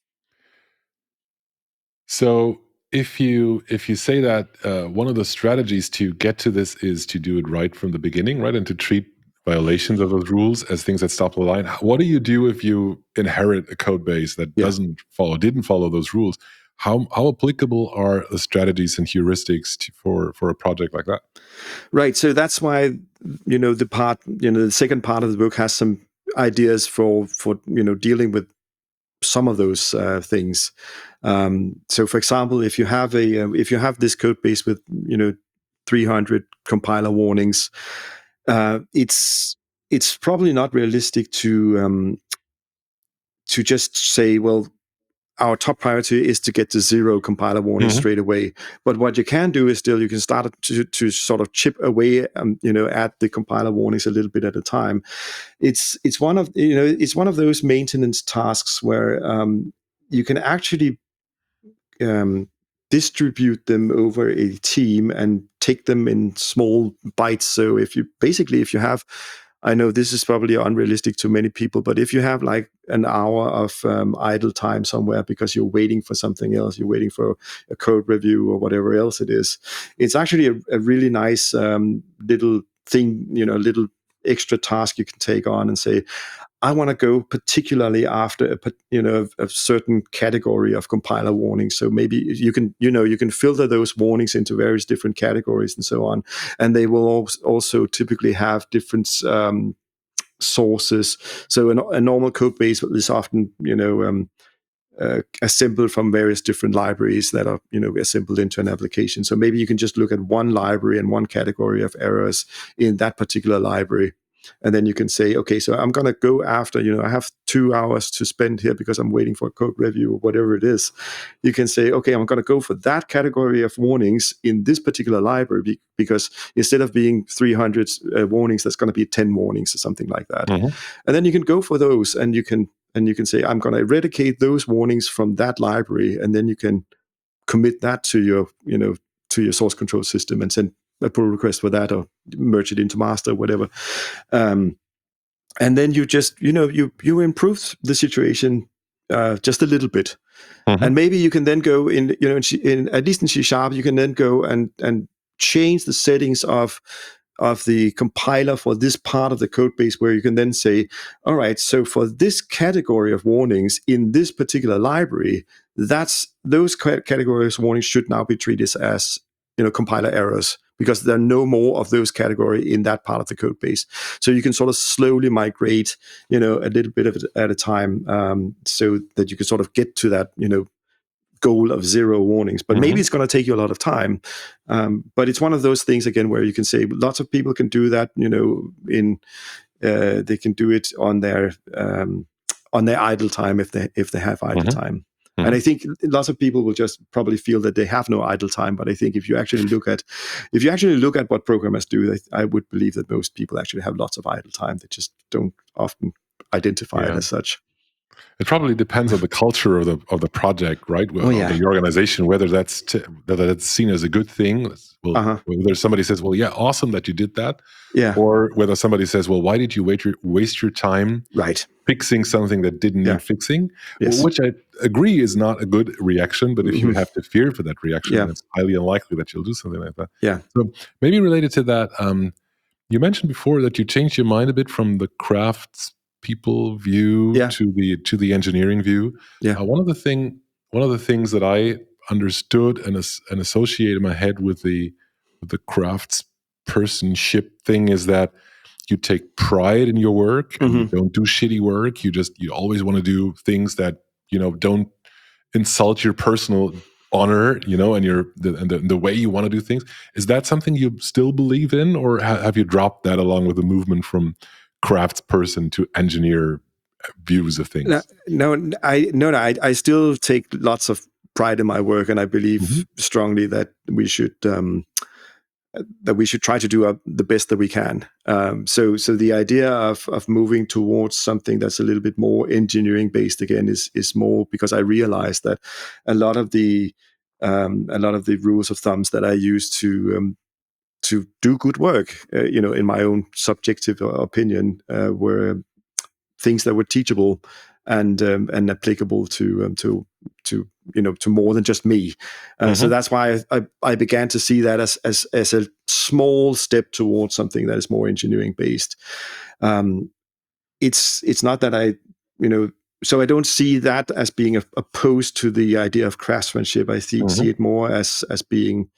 so if you if you say that uh, one of the strategies to get to this is to do it right from the beginning, right, and to treat violations of those rules as things that stop the line, what do you do if you inherit a code base that Yeah. doesn't follow, didn't follow those rules? How how applicable are the strategies and heuristics to, for for a project like that? Right. So that's why you know the part you know the second part of the book has some ideas for for you know dealing with some of those uh, things. Um, so, for example, if you have a uh, if you have this code base with you know three hundred compiler warnings, uh, it's it's probably not realistic to um, to just say, well, our top priority is to get to zero compiler warnings Mhm. straight away. But what you can do is still you can start to, to sort of chip away, um, you know, at the compiler warnings a little bit at a time. It's it's one of you know it's one of those maintenance tasks where um, you can actually um, distribute them over a team and take them in small bites. So if you basically if you have, I know this is probably unrealistic to many people, but if you have like an hour of um, idle time somewhere because you're waiting for something else, you're waiting for a code review or whatever else it is, it's actually a, a really nice um, little thing, you know, little extra task you can take on and say, I want to go particularly after a you know a certain category of compiler warnings. So maybe you can you know you can filter those warnings into various different categories and so on, and they will also typically have different um, sources. So a, a normal code base is often you know um, uh, assembled from various different libraries that are you know assembled into an application. So maybe you can just look at one library and one category of errors in that particular library. And then you can say, okay, so I'm going to go after, you know, I have two hours to spend here because I'm waiting for a code review or whatever it is. You can say, okay, I'm going to go for that category of warnings in this particular library because instead of being three hundred uh, warnings, there's going to be ten warnings or something like that. Mhm. And then you can go for those and you can, and you can say, I'm going to eradicate those warnings from that library. And then you can commit that to your, you know, to your source control system and send a pull request for that or merge it into master, whatever. Um, and then you just, you know, you you improve the situation uh, just a little bit. Mhm. And maybe you can then go in, you know, in, in at least in C Sharp, you can then go and and change the settings of of the compiler for this part of the code base where you can then say, all right, so for this category of warnings in this particular library, that's those categories of warnings should now be treated as, you know, compiler errors because there are no more of those category in that part of the code base. So you can sort of slowly migrate, you know, a little bit of it at a time, um, so that you can sort of get to that, you know, goal of zero warnings. But Mhm. maybe it's going to take you a lot of time. Um, but it's one of those things again where you can say lots of people can do that. You know, in uh, they can do it on their um, on their idle time if they if they have idle Mhm. time. Mhm. And I think lots of people will just probably feel that they have no idle time. But I think if you actually look at if you actually look at what programmers do, I, I would believe that most people actually have lots of idle time. They just don't often identify it Yeah. as such. It probably depends on the culture of the of the project, right? Well, Oh of yeah. the organization, whether that's t- whether that's seen as a good thing. Well, Uh-huh. whether somebody says, "Well, yeah, awesome that you did that," Yeah. or whether somebody says, "Well, why did you wait your, waste your time Right. fixing something that didn't Yeah. need fixing?" Well, Yes. which I agree is not a good reaction. But if you Mhm. have to fear for that reaction, Yeah. then it's highly unlikely that you'll do something like that. Yeah. So maybe related to that, um, you mentioned before that you changed your mind a bit from the crafts people view Yeah. to the to the engineering view. Yeah. Uh, one of the thing one of the things that I understood and as, and associated in my head with the with the crafts personship thing is that you take pride in your work and you Mhm. don't do shitty work. You just you always want to do things that you know don't insult your personal honor, you know, and your the, and the, the way you want to do things. Is that something you still believe in, or ha- have you dropped that along with the movement from craftsperson to engineer views of No, things? no, I no, no, I, I still take lots of pride in my work, and I Hmm. believe strongly that we should um, that we should try to do our, the best that we can. Um, so, so the idea of of moving towards something that's a little bit more engineering based again is is more because I realize that a lot of the um, a lot of the rules of thumbs that I use to um, to do good work, uh, you know, in my own subjective opinion, uh, were things that were teachable and um, and applicable to um, to to you know to more than just me. Uh, so Hmm. that's why I, I, I began to see that as as as a small step towards something that is more engineering based. Um, it's it's not that I you know. So I don't see that as being a, opposed to the idea of craftsmanship. I see, see Hmm. it more as as being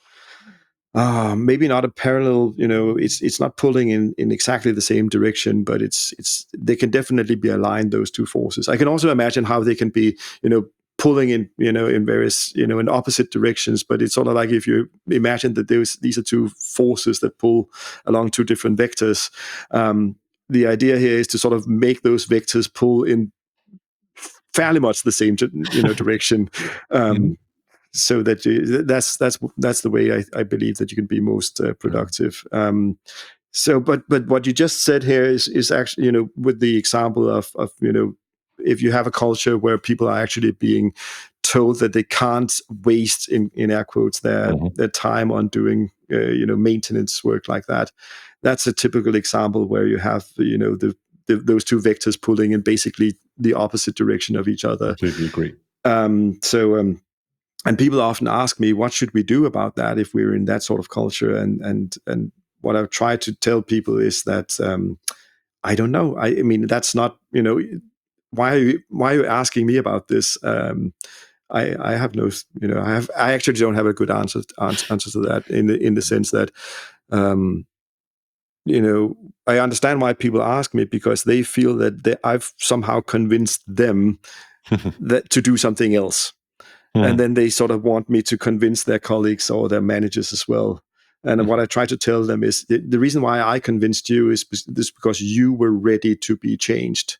uh, maybe not a parallel, you know, it's it's not pulling in, in exactly the same direction, but it's it's they can definitely be aligned, those two forces. I can also imagine how they can be, you know, pulling in, you know, in various, you know, in opposite directions, but it's sort of like if you imagine that those these are two forces that pull along two different vectors, um, the idea here is to sort of make those vectors pull in fairly much the same, you know, direction. Um, mm-hmm. So that you, that's that's that's the way I, I believe that you can be most uh, productive. Yeah. Um, so, but but what you just said here is is actually, you know, with the example of of you know, if you have a culture where people are actually being told that they can't waste in, in air quotes their mm-hmm. their time on doing uh, you know maintenance work like that, that's a typical example where you have you know the, the those two vectors pulling in basically the opposite direction of each other. Completely agree. Um, so. Um, And people often ask me, what should we do about that if we're in that sort of culture? And and and what I've tried to tell people is that um, I don't know. I, I mean, that's not, you know, why are you why are you asking me about this? Um, I I have no, you know, I have I actually don't have a good answer answer to that in the in the sense that, um, you know, I understand why people ask me, because they feel that they, I've somehow convinced them that to do something else. Mm. And then they sort of want me to convince their colleagues or their managers as well. And mm. what I try to tell them is the, the reason why I convinced you is this because you were ready to be changed.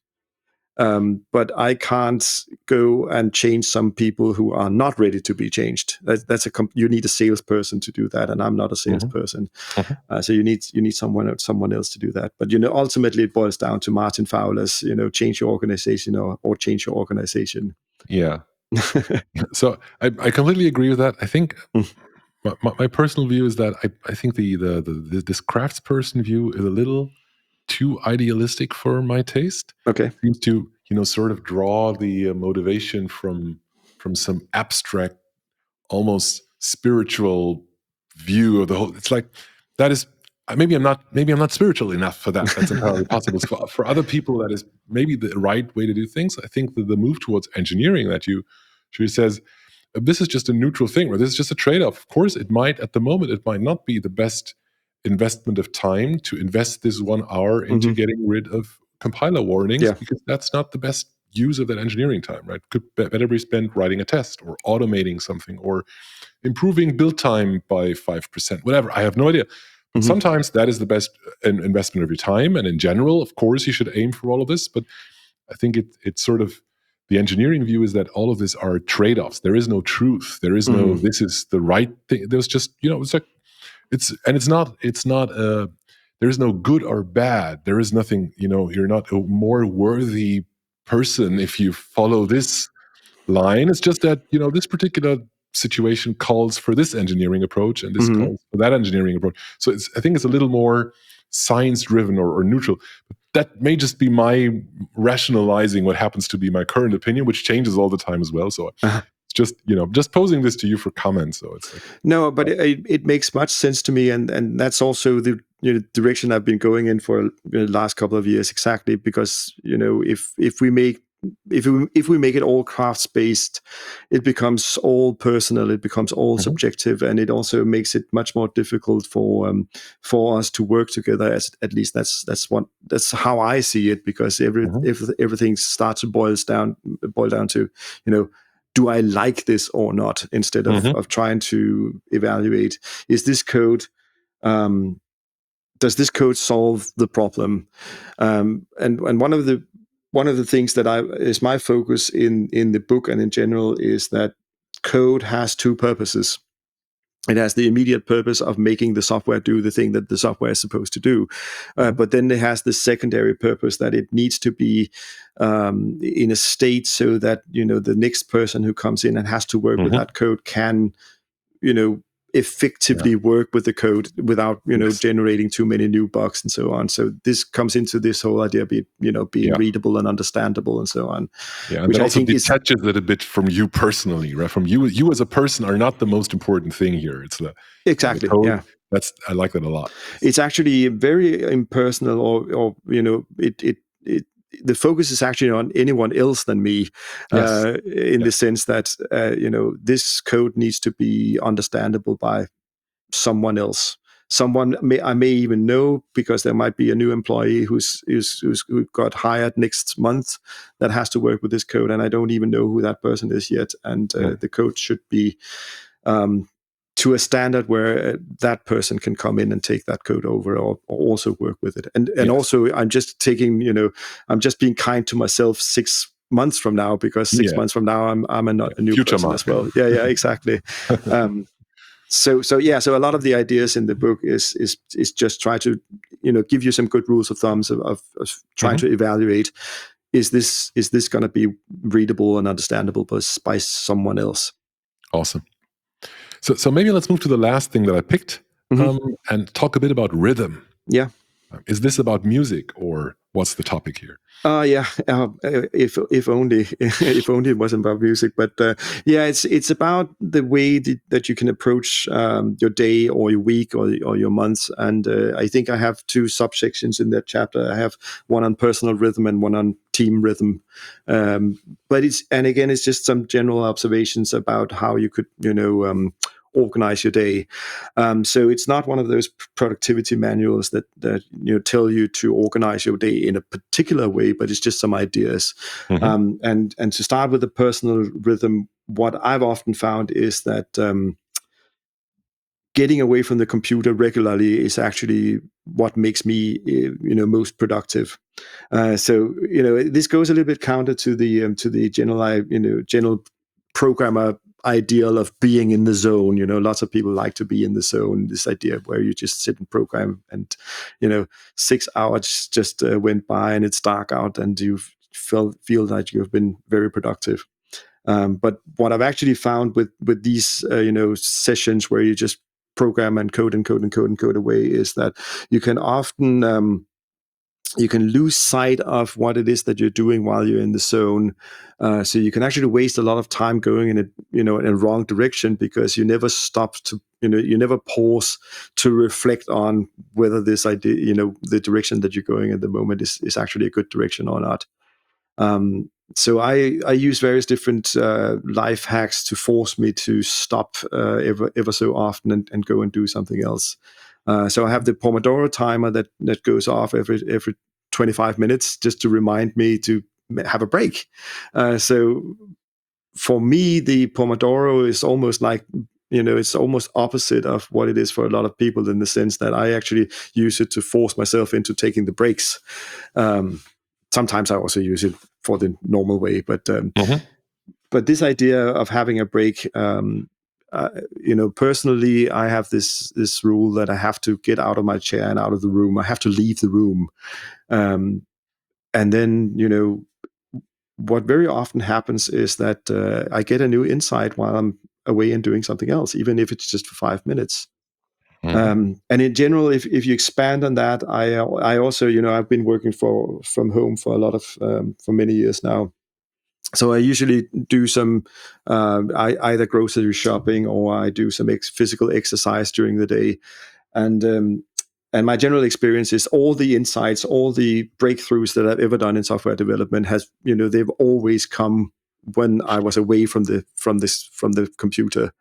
Um, but I can't go and change some people who are not ready to be changed. That, that's a you need a salesperson to do that, and I'm not a salesperson. Mm-hmm. Uh, so you need you need someone someone else to do that. But you know, ultimately, it boils down to Martin Fowler's, you know, change your organization or or change your organization. Yeah. So I, I completely agree with that. I think mm. my, my personal view is that I, I think the, the the this craftsperson view is a little too idealistic for my taste. Okay, it seems to you know sort of draw the uh, motivation from from some abstract, almost spiritual view of the whole. It's like that is maybe I'm not maybe I'm not spiritual enough for that. That's entirely possible. For, for other people, that is maybe the right way to do things. I think that the move towards engineering that you she says this is just a neutral thing, or this is just a trade-off. Of course, it might at the moment it might not be the best investment of time to invest this one hour into mm-hmm. getting rid of compiler warnings, yeah. because that's not the best use of that engineering time, right? Could be, better be spent writing a test or automating something or improving build time by five percent, whatever. I have no idea. But mm-hmm. sometimes that is the best investment of your time. And in general, of course, you should aim for all of this. But I think it it's sort of the engineering view is that all of this are trade-offs. There is no truth. There is no, mm-hmm. this is the right thing. There's just, you know, it's like, it's, and it's not, it's not, uh, there is no good or bad. There is nothing, you know, you're not a more worthy person if you follow this line. It's just that, you know, this particular situation calls for this engineering approach and this mm-hmm. calls for that engineering approach. So it's, I think it's a little more science-driven or, or neutral. But that may just be my rationalizing what happens to be my current opinion, which changes all the time as well. So uh-huh. it's just, you know, just posing this to you for comment. So it's like, no, but it, it makes much sense to me, and and that's also the you know, direction I've been going in for the last couple of years, exactly because you know if if we make If we if we make it all crafts based, it becomes all personal. It becomes all mm-hmm. subjective, and it also makes it much more difficult for um, for us to work together. As at least that's that's what that's how I see it. Because every mm-hmm. if everything starts to boils down boil down to you know, do I like this or not? Instead of mm-hmm. of trying to evaluate, is this code um, does this code solve the problem? Um, and and one of the One of the things that I is my focus in, in the book and in general is that code has two purposes. It has the immediate purpose of making the software do the thing that the software is supposed to do. Uh, but then it has the secondary purpose that it needs to be um, in a state so that, you know, the next person who comes in and has to work mm-hmm. with that code can, you know, effectively yeah. work with the code without you know yes. generating too many new bugs and so on. So this comes into this whole idea of be, you know being yeah. readable and understandable and so on. Yeah, and which that also I think detaches is, it a bit from you personally, right? From you, you as a person are not the most important thing here. It's the exactly the code. Yeah, that's I like that a lot. It's actually very impersonal, or or you know it it it. The focus is actually on anyone else than me, yes. uh, in yeah. the sense that uh, you know this code needs to be understandable by someone else. Someone may, I may even know, because there might be a new employee who's, who's, who's who got hired next month that has to work with this code, and I don't even know who that person is yet. And uh, yeah. the code should be um, to a standard where uh, that person can come in and take that code over, or, or also work with it. And and Yes. also, I'm just taking, you know, I'm just being kind to myself six months from now, because six Yeah. months from now, I'm I'm a, not a new Future person Mark. as well. Yeah, yeah, exactly. um, so so yeah, so a lot of the ideas in the book is is is just try to, you know, give you some good rules of thumbs of, of, of trying Mm-hmm. to evaluate, is this is this going to be readable and understandable by, by someone else. Awesome. So, so maybe let's move to the last thing that I picked, Mhm. um, and talk a bit about rhythm. Yeah. Um, Is this about music, or what's the topic here? Uh, yeah. Uh, if if only if only it wasn't about music, but uh, yeah, it's it's about the way that, that you can approach um, your day or your week or or your month. And uh, I think I have two subsections in that chapter. I have one on personal rhythm and one on team rhythm. Um, but it's and again, it's just some general observations about how you could, you know, um, organize your day. Um, so it's not one of those productivity manuals that that you know tell you to organize your day in a particular way, but it's just some ideas. Mhm. Um, and and to start with the personal rhythm, what I've often found is that um, getting away from the computer regularly is actually what makes me, uh, you know, most productive. Uh, so you know, this goes a little bit counter to the um, to the general, you know, general programmer ideal of being in the zone. You know, lots of people like to be in the zone. This idea where you just sit and program, and you know, six hours just uh, went by and it's dark out, and you feel feel that you've been very productive. Um, but what I've actually found with with these uh, you know sessions where you just program and code and code and code and code away is that you can often um, you can lose sight of what it is that you're doing while you're in the zone. Uh, so you can actually waste a lot of time going in a you know in a wrong direction, because you never stop to you know you never pause to reflect on whether this idea you know the direction that you're going at the moment is is actually a good direction or not. Um, so I, I use various different uh, life hacks to force me to stop uh, ever ever so often and, and go and do something else. Uh, so I have the Pomodoro timer that that goes off every every twenty-five minutes, just to remind me to have a break. Uh, so for me, the Pomodoro is almost like, you know, it's almost opposite of what it is for a lot of people, in the sense that I actually use it to force myself into taking the breaks. Um, sometimes I also use it for the normal way, but um, Mhm. but this idea of having a break, um, uh, you know, personally, I have this this rule that I have to get out of my chair and out of the room. I have to leave the room, um, and then you know, what very often happens is that uh, I get a new insight while I'm away and doing something else, even if it's just for five minutes. Mhm. Um, and in general, if, if you expand on that, I I also you know I've been working for from home for a lot of um, for many years now. So I usually do some um, I either grocery shopping, or I do some ex- physical exercise during the day, and um, and my general experience is all the insights, all the breakthroughs that I've ever done in software development has you know they've always come when I was away from the from this from the computer.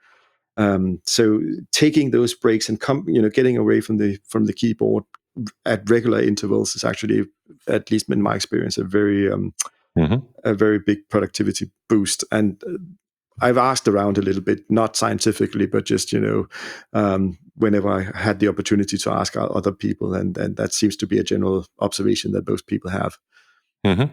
Um, so taking those breaks and come, you know, getting away from the from the keyboard at regular intervals is actually, at least in my experience, a very um, Mhm. a very big productivity boost. And uh, I've asked around a little bit, not scientifically, but just you know, um, whenever I had the opportunity to ask other people, and and that seems to be a general observation that most people have. Mhm.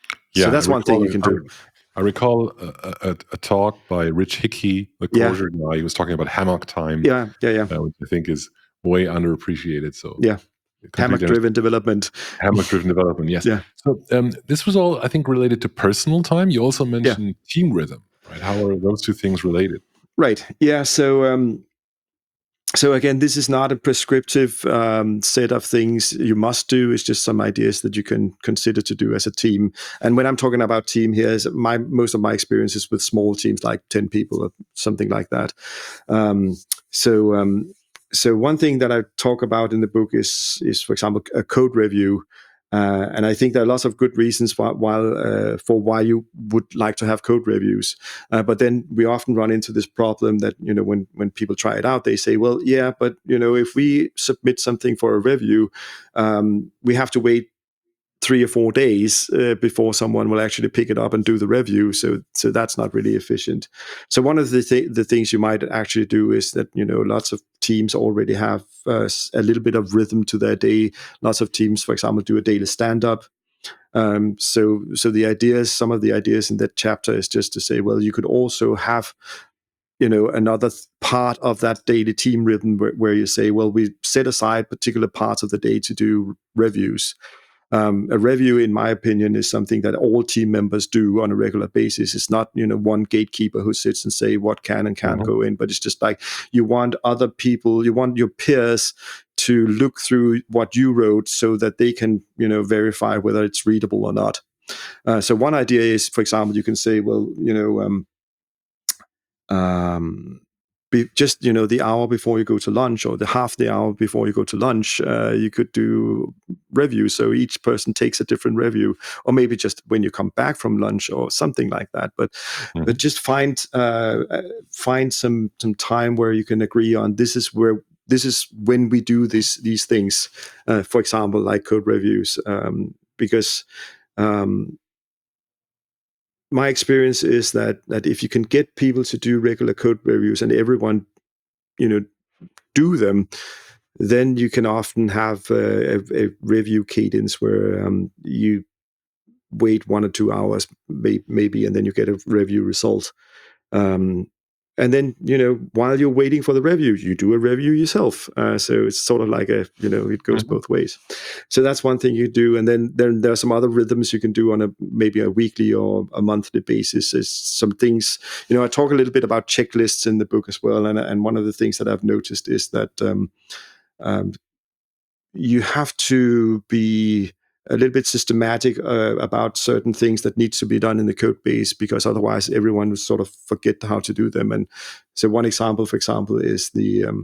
So Yeah, I that's one thing recall. you can I, do. I recall a, a, a talk by Rich Hickey, the Yeah, Clojure guy. He was talking about hammock time, yeah, yeah, yeah, uh, which I think is way underappreciated. So yeah. completely Hammock-driven understand. development. Hammock-driven development, yes. Yeah, So um, this was all, I think, related to personal time. You also yeah. mentioned team rhythm, right? How are those two things related? Right. Yeah. So, um, so again, this is not a prescriptive um, set of things you must do. It's just some ideas that you can consider to do as a team. And when I'm talking about team here, is my most of my experiences with small teams, like ten people or something like that. Um, so, um, so one thing that I talk about in the book is, is for example, a code review. Uh, and I think there are lots of good reasons why, while, uh, for why you would like to have code reviews. Uh, but then we often run into this problem that, you know, when, when people try it out, they say, well, yeah, but, you know, if we submit something for a review, um, we have to wait three or four days uh, before someone will actually pick it up and do the review. So, so that's not really efficient. So, one of the th- the things you might actually do is that, you know, lots of teams already have uh, a little bit of rhythm to their day. Lots of teams, for example, do a daily stand-up. Um, so, so the ideas, some of the ideas in that chapter is just to say, well, you could also have, you know, another th- part of that daily team rhythm where, where you say, well, we set aside particular parts of the day to do reviews. Um, a review, in my opinion, is something that all team members do on a regular basis. It's not, you know, one gatekeeper who sits and say what can and can't Mm-hmm. go in, but it's just like you want other people, you want your peers to look through what you wrote so that they can, you know, verify whether it's readable or not. Uh, so one idea is, for example, you can say, well, you know, um, um, be, just, you know, the hour before you go to lunch or the half the hour before you go to lunch, uh, you could do reviews. So each person takes a different review, or maybe just when you come back from lunch or something like that. But Mm-hmm. but just find uh, find some some time where you can agree on this is where this is when we do this these things. Uh, for example, like code reviews, um, because. Um, my experience is that that if you can get people to do regular code reviews and everyone, you know, do them, then you can often have a, a, a review cadence where um, you wait one or two hours, may, maybe, and then you get a review result. Um, and then, you know, while you're waiting for the review, you do a review yourself. Uh, so it's sort of like a, you know, it goes Mm-hmm. both ways. So that's one thing you do. And then then there are some other rhythms you can do on a maybe a weekly or a monthly basis. There's some things, you know, I talk a little bit about checklists in the book as well. And, and one of the things that I've noticed is that um, um, you have to be a little bit systematic uh, about certain things that needs to be done in the code base, because otherwise everyone will sort of forget how to do them. And so one example, for example, is the um,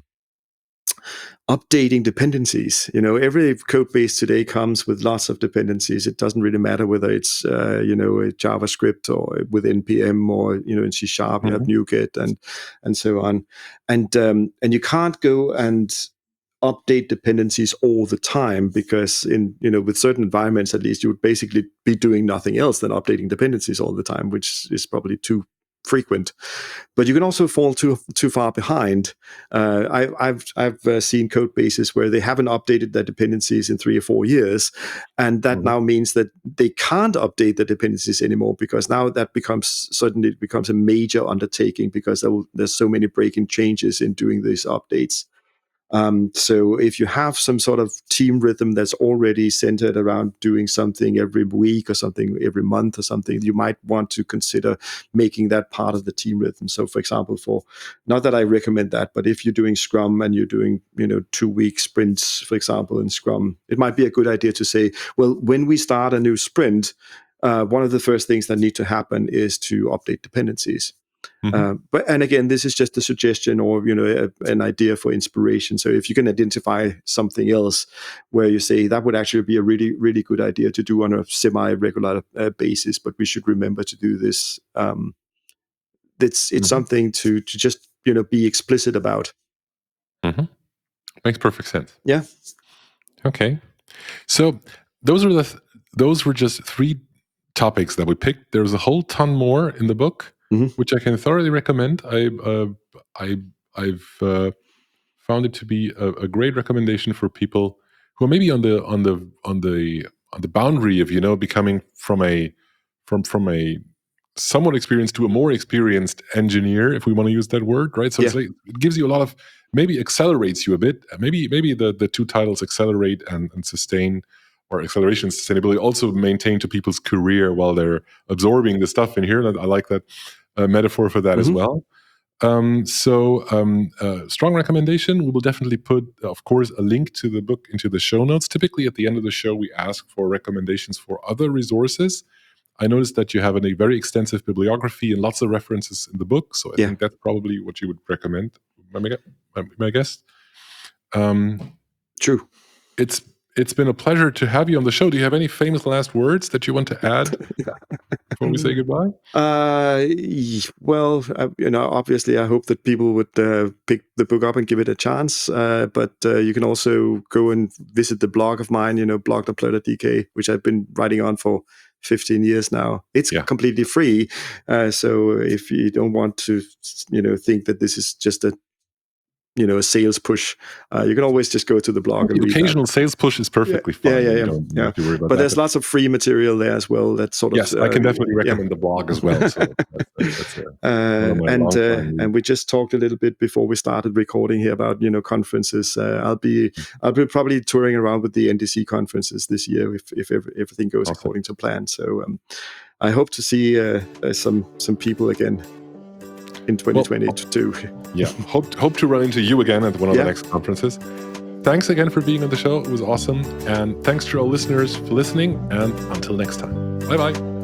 updating dependencies. You know, every code base today comes with lots of dependencies. It doesn't really matter whether it's, uh, you know, a JavaScript or with N P M or, you know, in C Sharp, you Mm-hmm. have NuGet and, and so on. And, um, and you can't go and update dependencies all the time, because in, you know, with certain environments, at least, you would basically be doing nothing else than updating dependencies all the time, which is probably too frequent. But you can also fall too too far behind. Uh, I, I've I've uh, seen code bases where they haven't updated their dependencies in three or four years, and that Mm-hmm. now means that they can't update the dependencies anymore, because now that becomes suddenly it becomes a major undertaking, because there will, there's so many breaking changes in doing these updates. Um, so if you have some sort of team rhythm that's already centered around doing something every week or something every month or something, you might want to consider making that part of the team rhythm. So for example, for, not that I recommend that, but if you're doing Scrum and you're doing, you know, two week sprints, for example, in Scrum, it might be a good idea to say, well, when we start a new sprint, uh, one of the first things that need to happen is to update dependencies. Mm-hmm. Uh, but and again, this is just a suggestion, or, you know, a, an idea for inspiration. So if you can identify something else where you say that would actually be a really really good idea to do on a semi-regular uh, basis, but we should remember to do this. Um, it's it's Mm-hmm. something to to just, you know, be explicit about. Mm-hmm. Makes perfect sense. Yeah. Okay, so those are the th- those were just three topics that we picked. There's a whole ton more in the book, mm-hmm. which I can thoroughly recommend. I uh, I I've uh, found it to be a, a great recommendation for people who are maybe on the on the on the on the boundary of, you know, becoming from a from from a somewhat experienced to a more experienced engineer, if we want to use that word, right? So Yeah. it's like it gives you a lot of, maybe accelerates you a bit. Maybe maybe the the two titles, accelerate and, and sustain, or acceleration and sustainability, also maintain to people's career while they're absorbing the stuff in here. I like that uh, metaphor for that mm-hmm. as well. Um, so um, uh, strong recommendation. We will definitely put, of course, a link to the book into the show notes. Typically at the end of the show, we ask for recommendations for other resources. I noticed that you have a very extensive bibliography and lots of references in the book, so I Yeah. think that's probably what you would recommend, my, my guess. Um, True. it's it's been a pleasure to have you on the show. Do you have any famous last words that you want to add before we say goodbye? Uh, well, uh, you know, obviously, I hope that people would uh, pick the book up and give it a chance. Uh, but uh, you can also go and visit the blog of mine, you know, blog dot pluralsight dot d k, which I've been writing on for fifteen years now. It's yeah. completely free. Uh, so if you don't want to, you know, think that this is just a you know, a sales push. Uh, you can always just go to the blog. The and read occasional that. sales push is perfectly yeah, fine. Yeah, yeah, you don't yeah. have to worry about but that. there's lots of free material there as well. That sort of. Yes, I can uh, definitely recommend yeah. the blog as well. So that's, that's a, uh, and uh, and we just talked a little bit before we started recording here about you know conferences. Uh, I'll be I'll be probably touring around with the N D C conferences this year if if everything goes awesome. according to plan. So um, I hope to see uh, uh, some some people again in twenty twenty-two. Well, yeah, hope hope to run into you again at one of yeah. the next conferences. Thanks again for being on the show. It was awesome. And thanks to our listeners for listening. And until next time. Bye-bye.